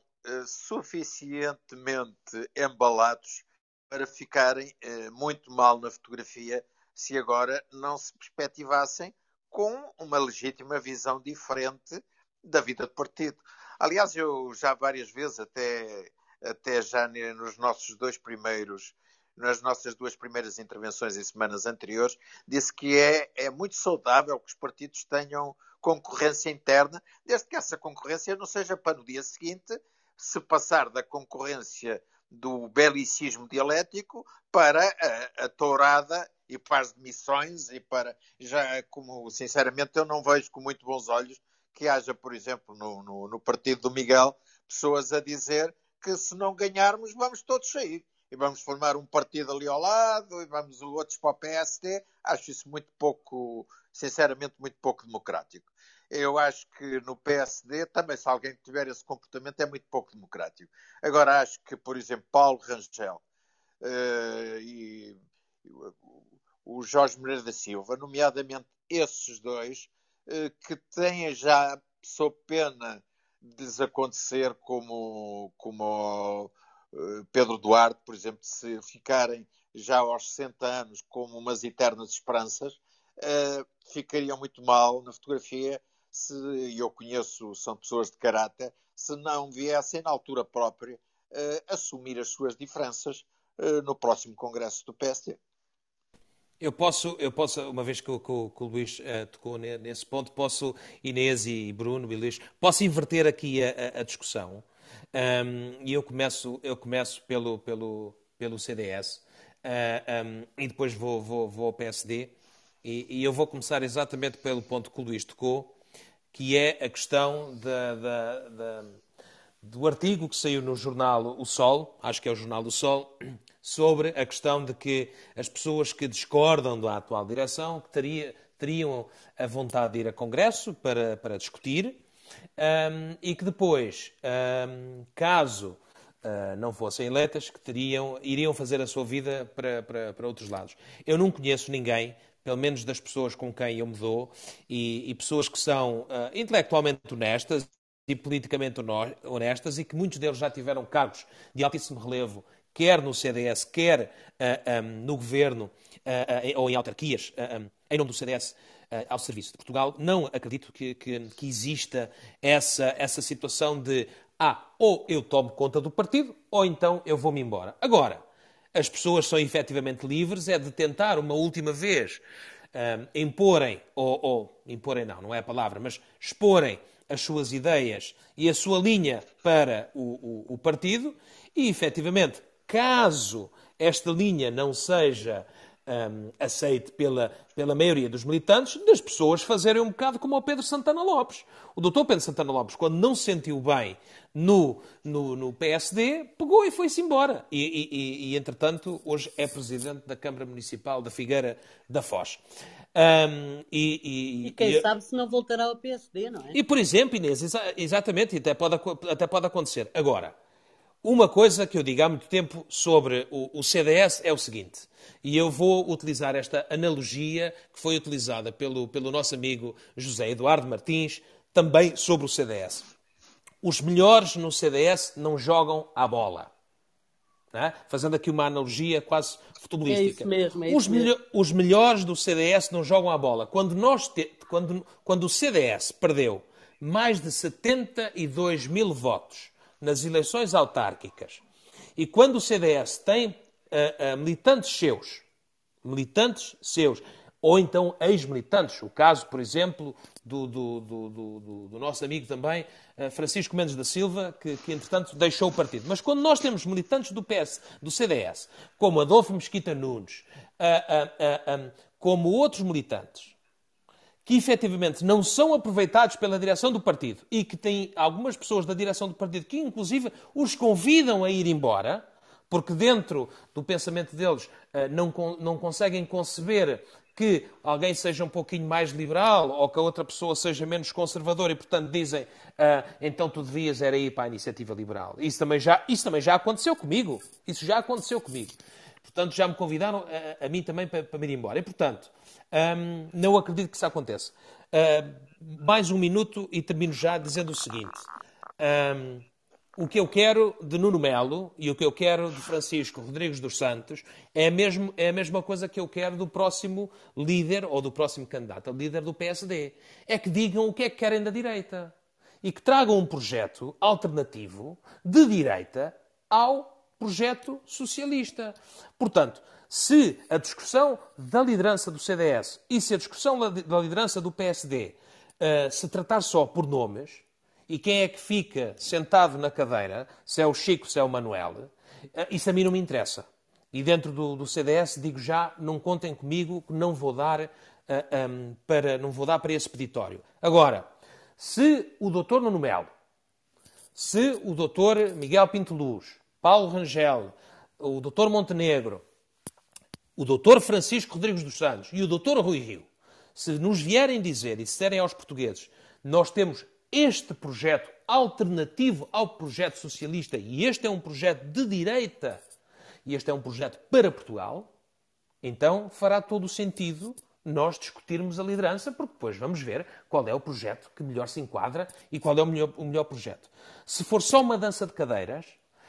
suficientemente embalados para ficarem muito mal na fotografia se agora não se perspectivassem com uma legítima visão diferente da vida do partido. Aliás, eu já várias vezes, até, até já nos nossos dois primeiros, nas nossas duas primeiras intervenções em semanas anteriores, disse que é, é muito saudável que os partidos tenham concorrência interna, desde que essa concorrência não seja para no dia seguinte se passar da concorrência do belicismo dialético para a, a tourada e para as demissões e para, já como sinceramente eu não vejo com muito bons olhos que haja, por exemplo, no, no, no partido do Miguel, pessoas a dizer que se não ganharmos vamos todos sair e vamos formar um partido ali ao lado e vamos outros para o P S D. Acho isso muito pouco, sinceramente, muito pouco democrático. Eu acho que no P S D, também se alguém tiver esse comportamento, é muito pouco democrático. Agora, acho que, por exemplo, Paulo Rangel uh, e uh, o Jorge Moreira da Silva, nomeadamente esses dois, uh, que têm já, sob pena de desacontecer como, como uh, Pedro Duarte, por exemplo, se ficarem já aos sessenta anos como umas eternas esperanças, uh, ficariam muito mal na fotografia se, e eu conheço, são pessoas de caráter, se não viessem na altura própria uh, assumir as suas diferenças uh, no próximo congresso do P S D. Eu posso, eu posso, uma vez que, o- que o que o Luís uh, tocou ne- nesse ponto, posso, Inês e Bruno e Luís, posso inverter aqui a, a- a discussão. Um, e eu começo, eu começo pelo, pelo, pelo C D S uh, um, e depois vou, vou, vou ao P S D. E, e eu vou começar exatamente pelo ponto que o Luís tocou, que é a questão da, da, da, do artigo que saiu no jornal O Sol, acho que é o jornal O Sol, sobre a questão de que as pessoas que discordam da atual direção que teria, teriam a vontade de ir a Congresso para, para discutir um, e que depois, um, caso uh, não fossem eleitas, que teriam, iriam fazer a sua vida para, para, para outros lados. Eu não conheço ninguém, pelo menos das pessoas com quem eu me dou, e, e pessoas que são uh, intelectualmente honestas e politicamente honestas e que muitos deles já tiveram cargos de altíssimo relevo, quer no C D S, quer uh, um, no governo uh, uh, ou em autarquias, uh, um, em nome do C D S, uh, ao serviço de Portugal. Não acredito que, que, que exista essa, essa situação de ah, ou eu tomo conta do partido ou então eu vou-me embora. Agora, as pessoas são efetivamente livres é de tentar uma última vez um, imporem, ou, ou imporem não, não é a palavra, mas exporem as suas ideias e a sua linha para o, o, o partido e, efetivamente, caso esta linha não seja um, aceite pela, pela maioria dos militantes, das pessoas fazerem um bocado como o Pedro Santana Lopes. O doutor Pedro Santana Lopes, quando não se sentiu bem no, no, no P S D, pegou e foi-se embora. E, e, e, e, entretanto, hoje é presidente da Câmara Municipal da Figueira da Foz. Um, e, e, e quem e, sabe se não voltará ao P S D, não é? E, por exemplo, Inês, exa exatamente, até pode, até pode acontecer. Agora, uma coisa que eu digo há muito tempo sobre o, o C D S é o seguinte, e eu vou utilizar esta analogia que foi utilizada pelo, pelo nosso amigo José Eduardo Martins, também sobre o C D S. Os melhores no C D S não jogam à bola. É? Fazendo aqui uma analogia quase futebolística. É isso mesmo, é isso os, mesmo. os melhores do C D S não jogam à bola. Quando, nós te, quando, quando o C D S perdeu mais de setenta e dois mil votos nas eleições autárquicas e quando o C D S tem uh, uh, militantes seus, militantes seus, ou então ex-militantes, o caso, por exemplo, do, do, do, do, do nosso amigo também, Francisco Mendes da Silva, que, que entretanto deixou o partido. Mas quando nós temos militantes do P S, do C D S, como Adolfo Mesquita Nunes, a, a, a, como outros militantes, que efetivamente não são aproveitados pela direção do partido e que têm algumas pessoas da direção do partido que inclusive os convidam a ir embora, porque dentro do pensamento deles não, não conseguem conceber que alguém seja um pouquinho mais liberal ou que a outra pessoa seja menos conservadora e, portanto, dizem ah, então tu devias era ir para a iniciativa liberal. Isso também já, isso também já aconteceu comigo. Isso já aconteceu comigo. Portanto, já me convidaram a, a mim também para, para me ir embora. E, portanto, hum, não acredito que isso aconteça. Uh, mais um minuto e termino já dizendo o seguinte. Um, O que eu quero de Nuno Melo e o que eu quero de Francisco Rodrigues dos Santos é, mesmo, é a mesma coisa que eu quero do próximo líder ou do próximo candidato a líder do P S D. É que digam o que é que querem da direita e que tragam um projeto alternativo de direita ao projeto socialista. Portanto, se a discussão da liderança do C D S e se a discussão da liderança do P S D uh, se tratar só por nomes, e quem é que fica sentado na cadeira, se é o Chico, se é o Manuel, isso a mim não me interessa. E dentro do, do C D S digo já, não contem comigo, que não vou dar, uh, um, para, não vou dar para esse peditório. Agora, se o doutor Nuno Melo, se o doutor Miguel Pinto Luz, Paulo Rangel, o doutor Montenegro, o doutor Francisco Rodrigues dos Santos e o doutor Rui Rio, se nos vierem dizer e disserem aos portugueses, nós temos este projeto alternativo ao projeto socialista, e este é um projeto de direita, e este é um projeto para Portugal, então fará todo o sentido nós discutirmos a liderança, porque depois vamos ver qual é o projeto que melhor se enquadra e qual é o melhor, o melhor projeto. Se for só uma dança de cadeiras,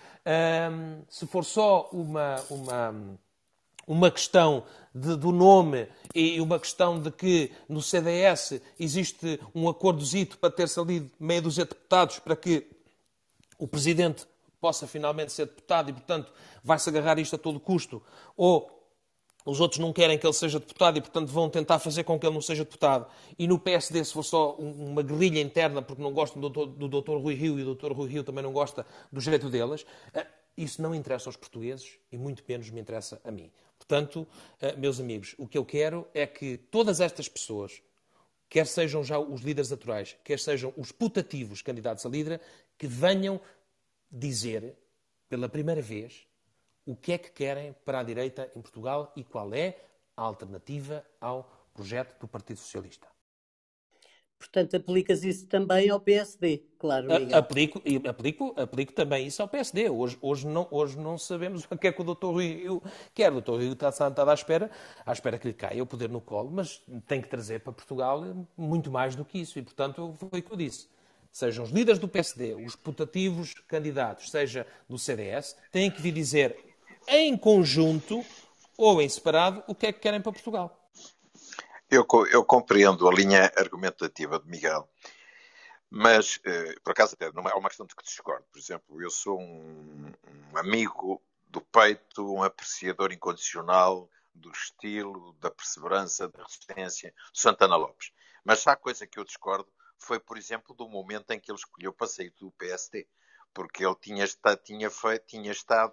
hum, se for só uma... uma uma questão de, do nome e uma questão de que no C D S existe um acordozito para ter-se ali meia dúzia de deputados para que o Presidente possa finalmente ser deputado e, portanto, vai-se agarrar isto a todo custo, ou os outros não querem que ele seja deputado e, portanto, vão tentar fazer com que ele não seja deputado. E no P S D, se for só uma guerrilha interna porque não gostam do doutor, do doutor Rui Rio e o doutor Rui Rio também não gosta do jeito deles, isso não interessa aos portugueses e muito menos me interessa a mim. Portanto, meus amigos, o que eu quero é que todas estas pessoas, quer sejam já os líderes atuais, quer sejam os putativos candidatos a líder, que venham dizer, pela primeira vez, o que é que querem para a direita em Portugal e qual é a alternativa ao projeto do Partido Socialista. Portanto, aplicas isso também ao P S D, claro, Miguel. Aplico, aplico, aplico também isso ao P S D. Hoje, hoje, não, hoje não sabemos o que é que o doutor Rui Rio quer. O doutor Rio está sentado à espera, à espera que lhe caia o poder no colo, mas tem que trazer para Portugal muito mais do que isso. E, portanto, foi o que eu disse. Sejam os líderes do P S D, os putativos candidatos, seja do C D S, têm que vir dizer em conjunto ou em separado o que é que querem para Portugal. Eu, eu compreendo a linha argumentativa de Miguel, mas, eh, por acaso, até não é uma questão de que discordo. Por exemplo, eu sou um, um amigo do peito, um apreciador incondicional do estilo, da perseverança, da resistência de Santana Lopes. Mas há coisa que eu discordo foi, por exemplo, do momento em que ele escolheu para sair do P S D, porque ele tinha, está, tinha, feito, tinha estado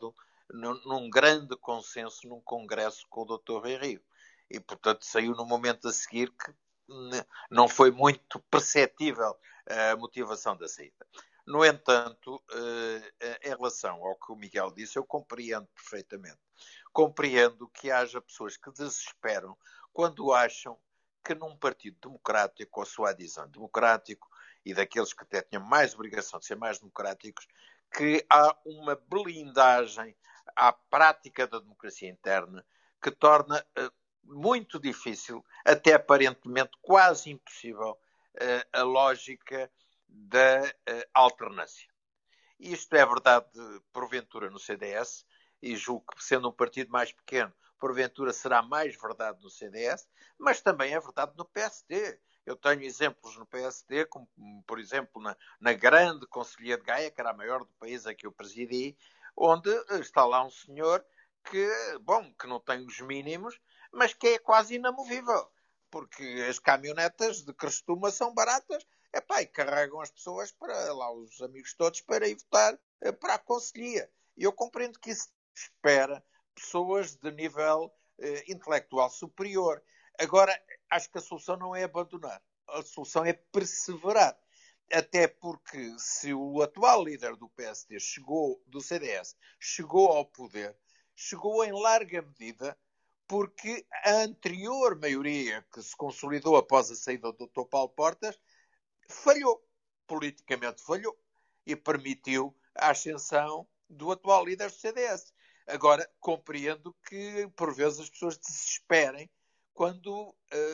num, num grande consenso num congresso com o doutor Rui Rio. E, portanto, saiu no momento a seguir que não foi muito perceptível a motivação da saída. No entanto, em relação ao que o Miguel disse, eu compreendo perfeitamente. Compreendo que haja pessoas que desesperam quando acham que num partido democrático, ou sua adesão democrático, e daqueles que até tinham mais obrigação de ser mais democráticos, que há uma blindagem à prática da democracia interna que torna uh, muito difícil, até aparentemente quase impossível, uh, a lógica da uh, alternância. Isto é verdade, porventura, no C D S, e julgo que, sendo um partido mais pequeno, porventura será mais verdade no C D S, mas também é verdade no P S D. Eu tenho exemplos no P S D, como, por exemplo, na, na grande Conselhia de Gaia, que era a maior do país a que eu presidi, onde está lá um senhor que, bom, que não tem os mínimos, mas que é quase inamovível, porque as caminhonetas de Crestuma são baratas, epá, e carregam as pessoas para lá, os amigos todos, para ir votar para a Conselhia. E eu compreendo que isso espera pessoas de nível eh, intelectual superior. Agora, acho que a solução não é abandonar. A solução é perseverar. Até porque se o atual líder do P S D chegou, do C D S, chegou ao poder, chegou em larga medida porque a anterior maioria que se consolidou após a saída do doutor Paulo Portas falhou. Politicamente falhou. E permitiu a ascensão do atual líder do C D S. Agora, compreendo que, por vezes, as pessoas desesperem quando uh,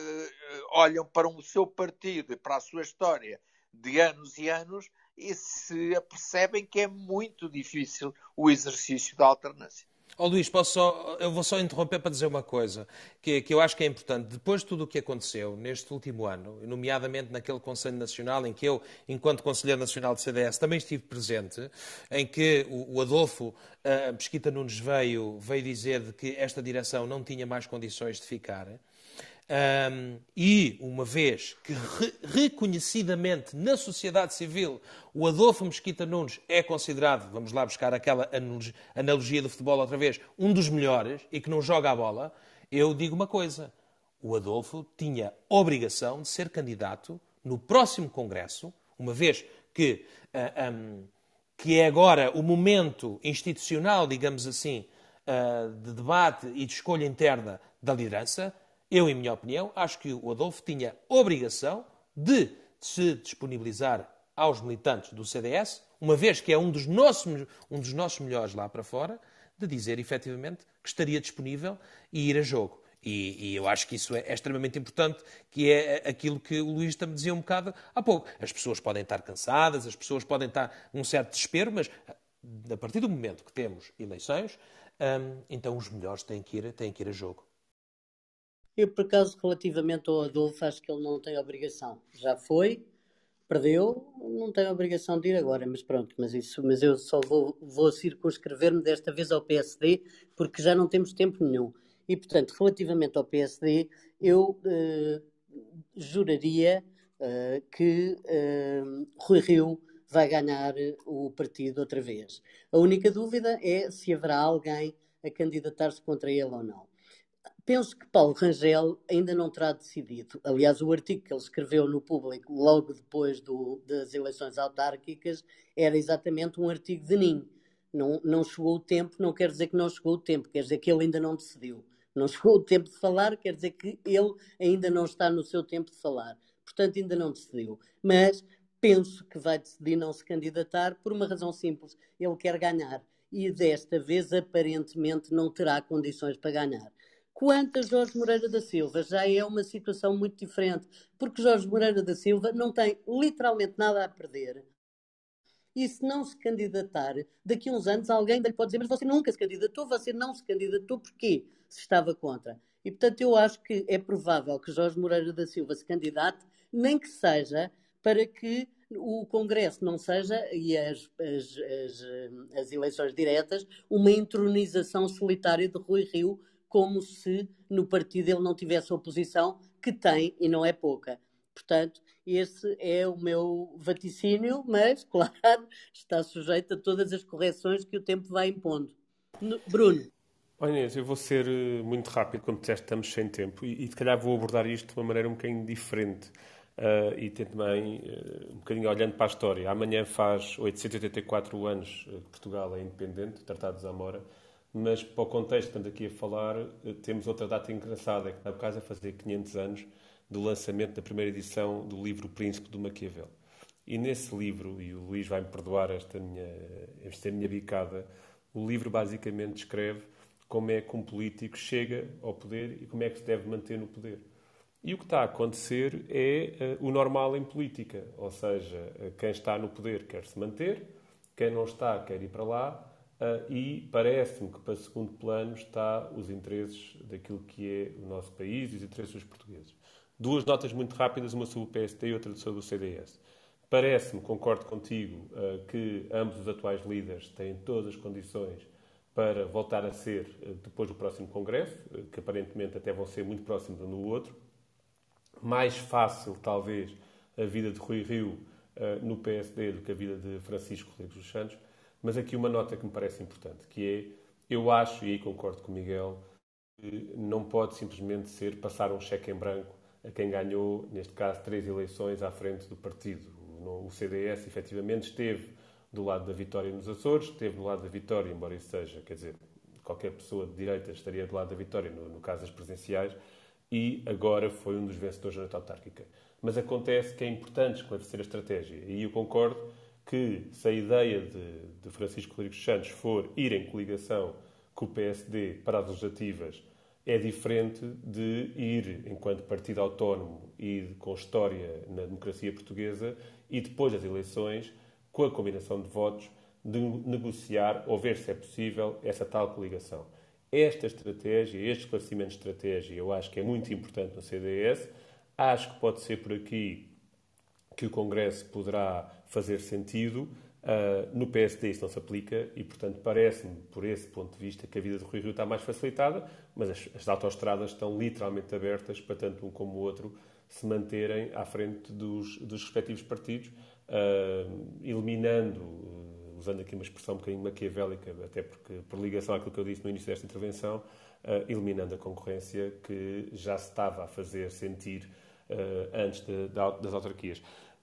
olham para o seu partido e para a sua história de anos e anos e se apercebem que é muito difícil o exercício da alternância. Oh, Luís, posso só, eu vou só interromper para dizer uma coisa, que, que eu acho que é importante. Depois de tudo o que aconteceu neste último ano, nomeadamente naquele Conselho Nacional, em que eu, enquanto Conselheiro Nacional do C D S, também estive presente, em que o, o Adolfo uh, Mesquita Nunes veio, veio dizer de que esta direção não tinha mais condições de ficar. Um, e, uma vez que re reconhecidamente na sociedade civil o Adolfo Mesquita Nunes é considerado, vamos lá buscar aquela analogia do futebol outra vez, um dos melhores e que não joga a bola, eu digo uma coisa, o Adolfo tinha obrigação de ser candidato no próximo Congresso, uma vez que, uh, um, que é agora o momento institucional, digamos assim, uh, de debate e de escolha interna da liderança. Eu, em minha opinião, acho que o Adolfo tinha obrigação de se disponibilizar aos militantes do C D S, uma vez que é um dos nossos, um dos nossos melhores lá para fora, de dizer, efetivamente, que estaria disponível e ir a jogo. E, e eu acho que isso é, é extremamente importante, que é aquilo que o Luís também dizia um bocado há pouco. As pessoas podem estar cansadas, as pessoas podem estar num certo desespero, mas a partir do momento que temos eleições, hum, então os melhores têm que ir, têm que ir a jogo. Eu, por acaso, relativamente ao Adolfo, acho que ele não tem obrigação. Já foi, perdeu, não tem obrigação de ir agora, mas pronto, mas, isso, mas eu só vou, vou circunscrever-me desta vez ao P S D, porque já não temos tempo nenhum. E, portanto, relativamente ao P S D, eu eh, juraria eh, que eh, Rui Rio vai ganhar o partido outra vez. A única dúvida é se haverá alguém a candidatar-se contra ele ou não. Penso que Paulo Rangel ainda não terá decidido. Aliás, o artigo que ele escreveu no Público logo depois do, das eleições autárquicas era exatamente um artigo de ninho. Não, não chegou o tempo, não quer dizer que não chegou o tempo, quer dizer que ele ainda não decidiu. Não chegou o tempo de falar, quer dizer que ele ainda não está no seu tempo de falar. Portanto, ainda não decidiu. Mas penso que vai decidir não se candidatar por uma razão simples. Ele quer ganhar. E desta vez, aparentemente, não terá condições para ganhar. Quanto a Jorge Moreira da Silva, já é uma situação muito diferente, porque Jorge Moreira da Silva não tem literalmente nada a perder. E se não se candidatar, daqui a uns anos alguém lhe pode dizer, mas você nunca se candidatou, você não se candidatou, porquê? Se estava contra. E, portanto, eu acho que é provável que Jorge Moreira da Silva se candidate, nem que seja para que o Congresso não seja, e as, as, as, as eleições diretas, uma entronização solitária de Rui Rio, como se no partido ele não tivesse oposição, que tem e não é pouca. Portanto, esse é o meu vaticínio, mas, claro, está sujeito a todas as correções que o tempo vai impondo. Bruno. Olha, Inês, eu vou ser muito rápido, como disseste, estamos sem tempo e, e se calhar vou abordar isto de uma maneira um bocadinho diferente uh, e também uh, um bocadinho olhando para a história. Amanhã faz oitocentos e oitenta e quatro anos que Portugal é independente, Tratado de Zamora, mas para o contexto que estamos aqui a falar, uh, temos outra data engraçada, que está por causa a fazer quinhentos anos do lançamento da primeira edição do livro O Príncipe do Maquiavel. E nesse livro, e o Luís vai-me perdoar esta minha, esta minha bicada, o livro basicamente descreve como é que um político chega ao poder e como é que se deve manter no poder. E o que está a acontecer é uh, o normal em política, ou seja, uh, quem está no poder quer se manter, quem não está quer ir para lá, uh, e parece-me que para segundo plano está os interesses daquilo que é o nosso país e os interesses dos portugueses. Duas notas muito rápidas, uma sobre o P S D e outra sobre o C D S. Parece-me, concordo contigo, uh, que ambos os atuais líderes têm todas as condições para voltar a ser, depois do próximo Congresso, que aparentemente até vão ser muito próximos um do outro. Mais fácil, talvez, a vida de Rui Rio uh, no P S D do que a vida de Francisco Rodrigues dos Santos. Mas aqui uma nota que me parece importante, que é, eu acho, e aí concordo com o Miguel, que não pode simplesmente ser passar um cheque em branco a quem ganhou, neste caso, três eleições à frente do partido. O C D S, efetivamente, esteve do lado da vitória nos Açores, esteve do lado da vitória, embora isso seja, quer dizer, qualquer pessoa de direita estaria do lado da vitória no, no caso das presidenciais, e agora foi um dos vencedores da noite autárquica. Mas acontece que é importante esclarecer a estratégia, e eu concordo que se a ideia de, de Francisco Rodrigues Santos for ir em coligação com o P S D para as legislativas, é diferente de ir enquanto partido autónomo e com história na democracia portuguesa e depois das eleições, com a combinação de votos, de negociar ou ver se é possível essa tal coligação. Esta estratégia, este esclarecimento de estratégia, eu acho que é muito importante no C D S. Acho que pode ser por aqui que o Congresso poderá fazer sentido. Uh, no P S D isso não se aplica e, portanto, parece-me, por esse ponto de vista, que a vida de Rui Rio está mais facilitada, mas as, as autoestradas estão literalmente abertas para tanto um como o outro se manterem à frente dos, dos respectivos partidos, uh, eliminando, uh, usando aqui uma expressão um bocadinho maquiavélica, até porque por ligação àquilo que eu disse no início desta intervenção, uh, eliminando a concorrência que já se estava a fazer sentir uh, antes de, de, das autarquias.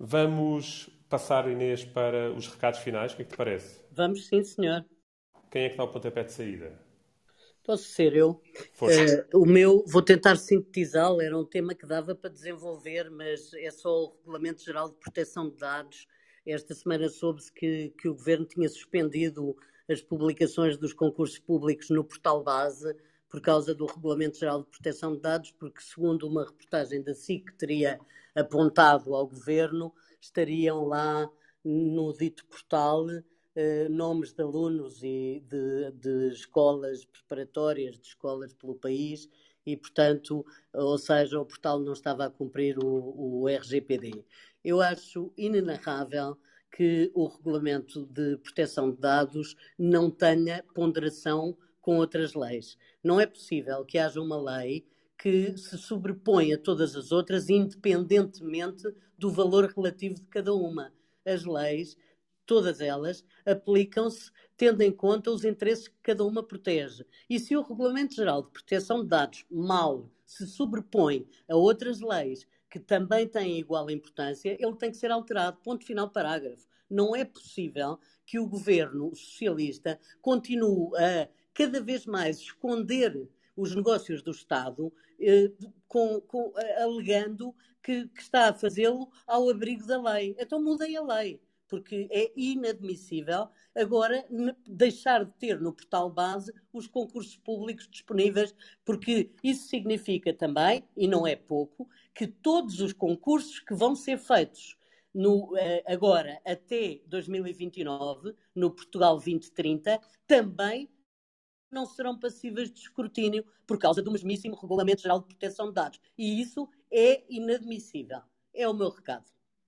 Vamos passar, Inês, para os recados finais. O que é que te parece? Vamos sim, senhor. Quem é que dá o pontapé de saída? Posso ser eu. Uh, o meu, vou tentar sintetizá-lo, era um tema que dava para desenvolver, mas é só o Regulamento Geral de Proteção de Dados. Esta semana soube-se que, que o Governo tinha suspendido as publicações dos concursos públicos no portal base por causa do Regulamento Geral de Proteção de Dados, porque, segundo uma reportagem da S I C que teria apontado ao Governo, estariam lá no dito portal Uh, nomes de alunos e de, de escolas preparatórias, de escolas pelo país e, portanto, ou seja, o portal não estava a cumprir o, o R G P D. Eu acho inenarrável que o Regulamento de Proteção de Dados não tenha ponderação com outras leis. Não é possível que haja uma lei que se sobrepõe a todas as outras, independentemente do valor relativo de cada uma. As leis, todas elas, aplicam-se tendo em conta os interesses que cada uma protege. E se o Regulamento Geral de Proteção de Dados mal se sobrepõe a outras leis que também têm igual importância, ele tem que ser alterado. Ponto final, parágrafo. Não é possível que o governo socialista continue a cada vez mais esconder os negócios do Estado, eh, com, com, alegando que, que está a fazê-lo ao abrigo da lei. Então mudem a lei, porque é inadmissível agora deixar de ter no portal base os concursos públicos disponíveis, porque isso significa também, e não é pouco, que todos os concursos que vão ser feitos no, agora até dois mil e vinte e nove, no Portugal vinte trinta, também não serão passíveis de escrutínio por causa do mesmíssimo Regulamento Geral de Proteção de Dados. E isso é inadmissível. É o meu recado.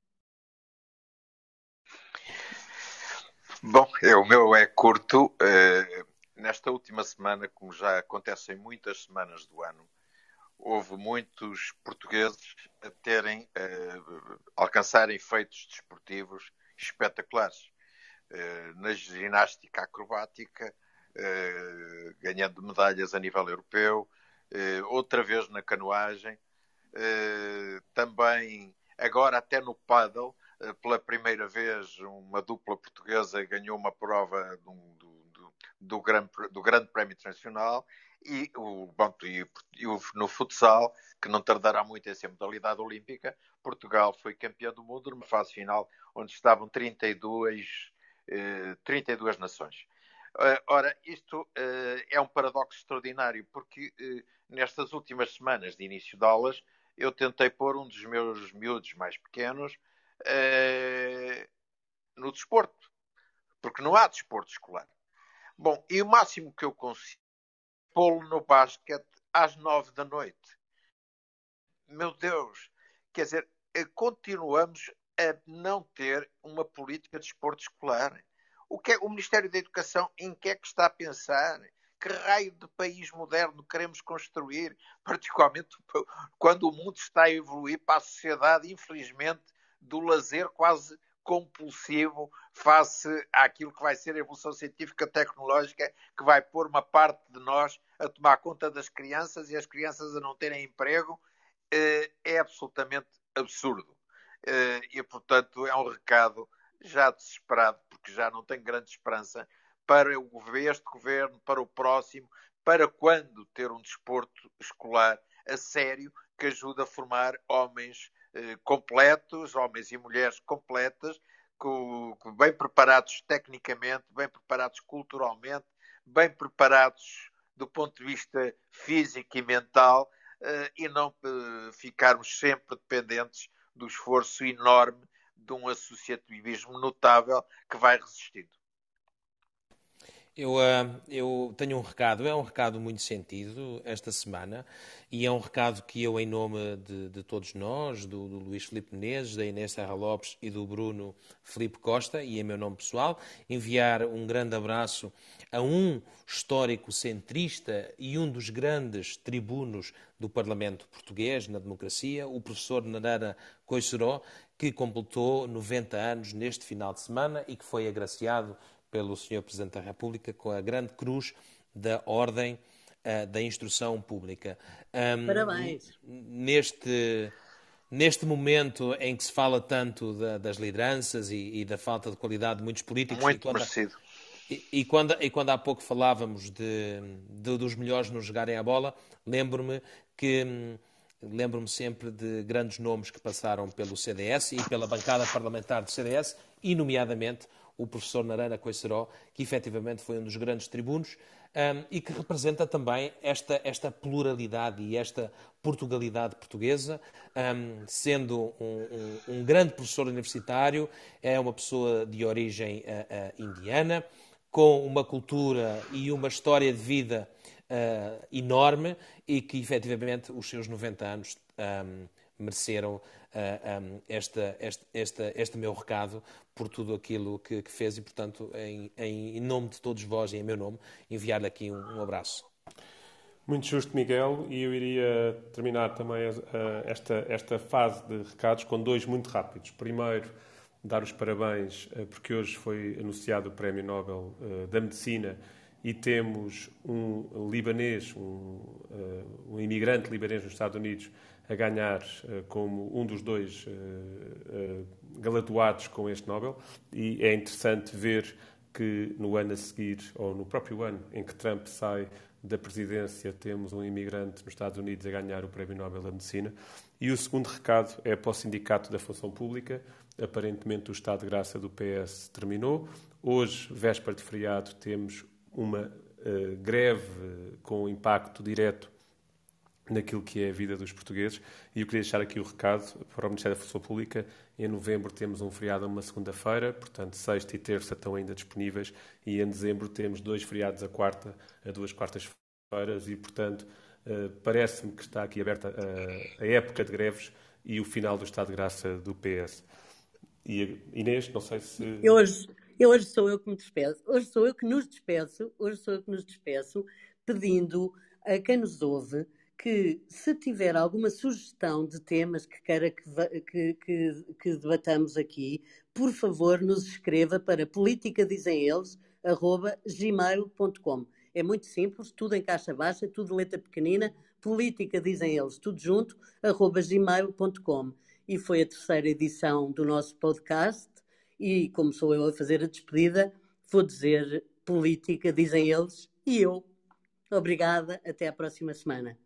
Bom, é, o meu é curto. Uh, nesta última semana, como já acontece em muitas semanas do ano, houve muitos portugueses a terem, uh, alcançarem feitos desportivos espetaculares. Uh, na ginástica acrobática, uh, ganhando medalhas a nível europeu, uh, outra vez na canoagem, uh, também agora até no paddle, uh, pela primeira vez uma dupla portuguesa ganhou uma prova do, do, do, do, grande, do Grande Prémio Internacional. E, o, bom, e, e o, no futsal, que não tardará muito em ser modalidade olímpica, Portugal foi campeão do mundo numa fase final onde estavam trinta e duas, eh, trinta e duas nações. Uh, ora, isto uh, é um paradoxo extraordinário, porque uh, nestas últimas semanas de início de aulas eu tentei pôr um dos meus miúdos mais pequenos uh, no desporto, porque não há desporto escolar. Bom, e o máximo que eu consigo pô-lo no basquete às nove da noite. Meu Deus! Quer dizer, continuamos a não ter uma política de desporto escolar. O, que é, o Ministério da Educação em que é que está a pensar? Que raio de país moderno queremos construir? Particularmente quando o mundo está a evoluir para a sociedade, infelizmente, do lazer quase compulsivo face àquilo que vai ser a evolução científica tecnológica, que vai pôr uma parte de nós a tomar conta das crianças e as crianças a não terem emprego, é absolutamente absurdo. E, portanto, é um recado já desesperado, porque já não tenho grande esperança para este governo, para o próximo, para quando ter um desporto escolar a sério que ajude a formar homens eh, completos, homens e mulheres completas, com, com bem preparados tecnicamente, bem preparados culturalmente, bem preparados do ponto de vista físico e mental, eh, e não eh, ficarmos sempre dependentes do esforço enorme de um associativismo notável que vai resistindo. Eu, uh, eu tenho um recado, é um recado muito sentido esta semana, e é um recado que eu, em nome de, de todos nós, do, do Luís Filipe Menezes, da Inês Serra Lopes e do Bruno Filipe Costa, e em meu nome pessoal, enviar um grande abraço a um histórico centrista e um dos grandes tribunos do Parlamento português na democracia, o professor Narara Coiceró, que completou noventa anos neste final de semana e que foi agraciado pelo senhor Presidente da República com a grande cruz da Ordem uh, da Instrução Pública. Um, Parabéns. Neste, neste momento em que se fala tanto da, das lideranças e, e da falta de qualidade de muitos políticos... Muito e quando, merecido. E, e, quando, e quando há pouco falávamos de, de, dos melhores nos jogarem a bola, lembro-me que... Lembro-me sempre de grandes nomes que passaram pelo C D S e pela bancada parlamentar do C D S, e nomeadamente o professor Narara Coiceró, que efetivamente foi um dos grandes tribunos um, e que representa também esta, esta pluralidade e esta Portugalidade portuguesa, um, sendo um, um, um grande professor universitário, é uma pessoa de origem uh, uh, indiana, com uma cultura e uma história de vida Uh, enorme, e que efetivamente os seus noventa anos um, mereceram uh, um, esta, este, este, este meu recado por tudo aquilo que, que fez, e portanto em, em nome de todos vós e em meu nome enviar-lhe aqui um, um abraço. Muito justo, Miguel, e eu iria terminar também uh, esta, esta fase de recados com dois muito rápidos. Primeiro, dar os parabéns uh, porque hoje foi anunciado o Prémio Nobel uh, da Medicina, e temos um libanês, um, uh, um imigrante libanês nos Estados Unidos, a ganhar uh, como um dos dois uh, uh, galardoados com este Nobel. E é interessante ver que no ano a seguir, ou no próprio ano em que Trump sai da presidência, temos um imigrante nos Estados Unidos a ganhar o Prémio Nobel da Medicina. E o segundo recado é para o Sindicato da Função Pública. Aparentemente o estado de graça do P S terminou. Hoje, véspera de feriado, temos uma uh, greve com impacto direto naquilo que é a vida dos portugueses, e eu queria deixar aqui o recado para o Ministério da Função Pública. Em novembro temos um feriado uma segunda-feira, portanto sexta e terça estão ainda disponíveis, e em dezembro temos dois feriados a quarta, a duas quartas-feiras, e portanto uh, parece-me que está aqui aberta a, a época de greves e o final do estado de graça do P S. E Inês, não sei se... Eu hoje... Eu hoje sou eu que me despeço, hoje sou eu que nos despeço, hoje sou eu que nos despeço, pedindo a quem nos ouve que, se tiver alguma sugestão de temas que queira que, que, que, que debatamos aqui, por favor nos escreva para politica dizem eles arroba gmail ponto com. É muito simples, tudo em caixa baixa, tudo letra pequenina, política, dizem eles, tudo junto, arroba gmail ponto com. E foi a terceira edição do nosso podcast e, como sou eu a fazer a despedida, vou dizer política, dizem eles, e eu. Obrigada, até à próxima semana.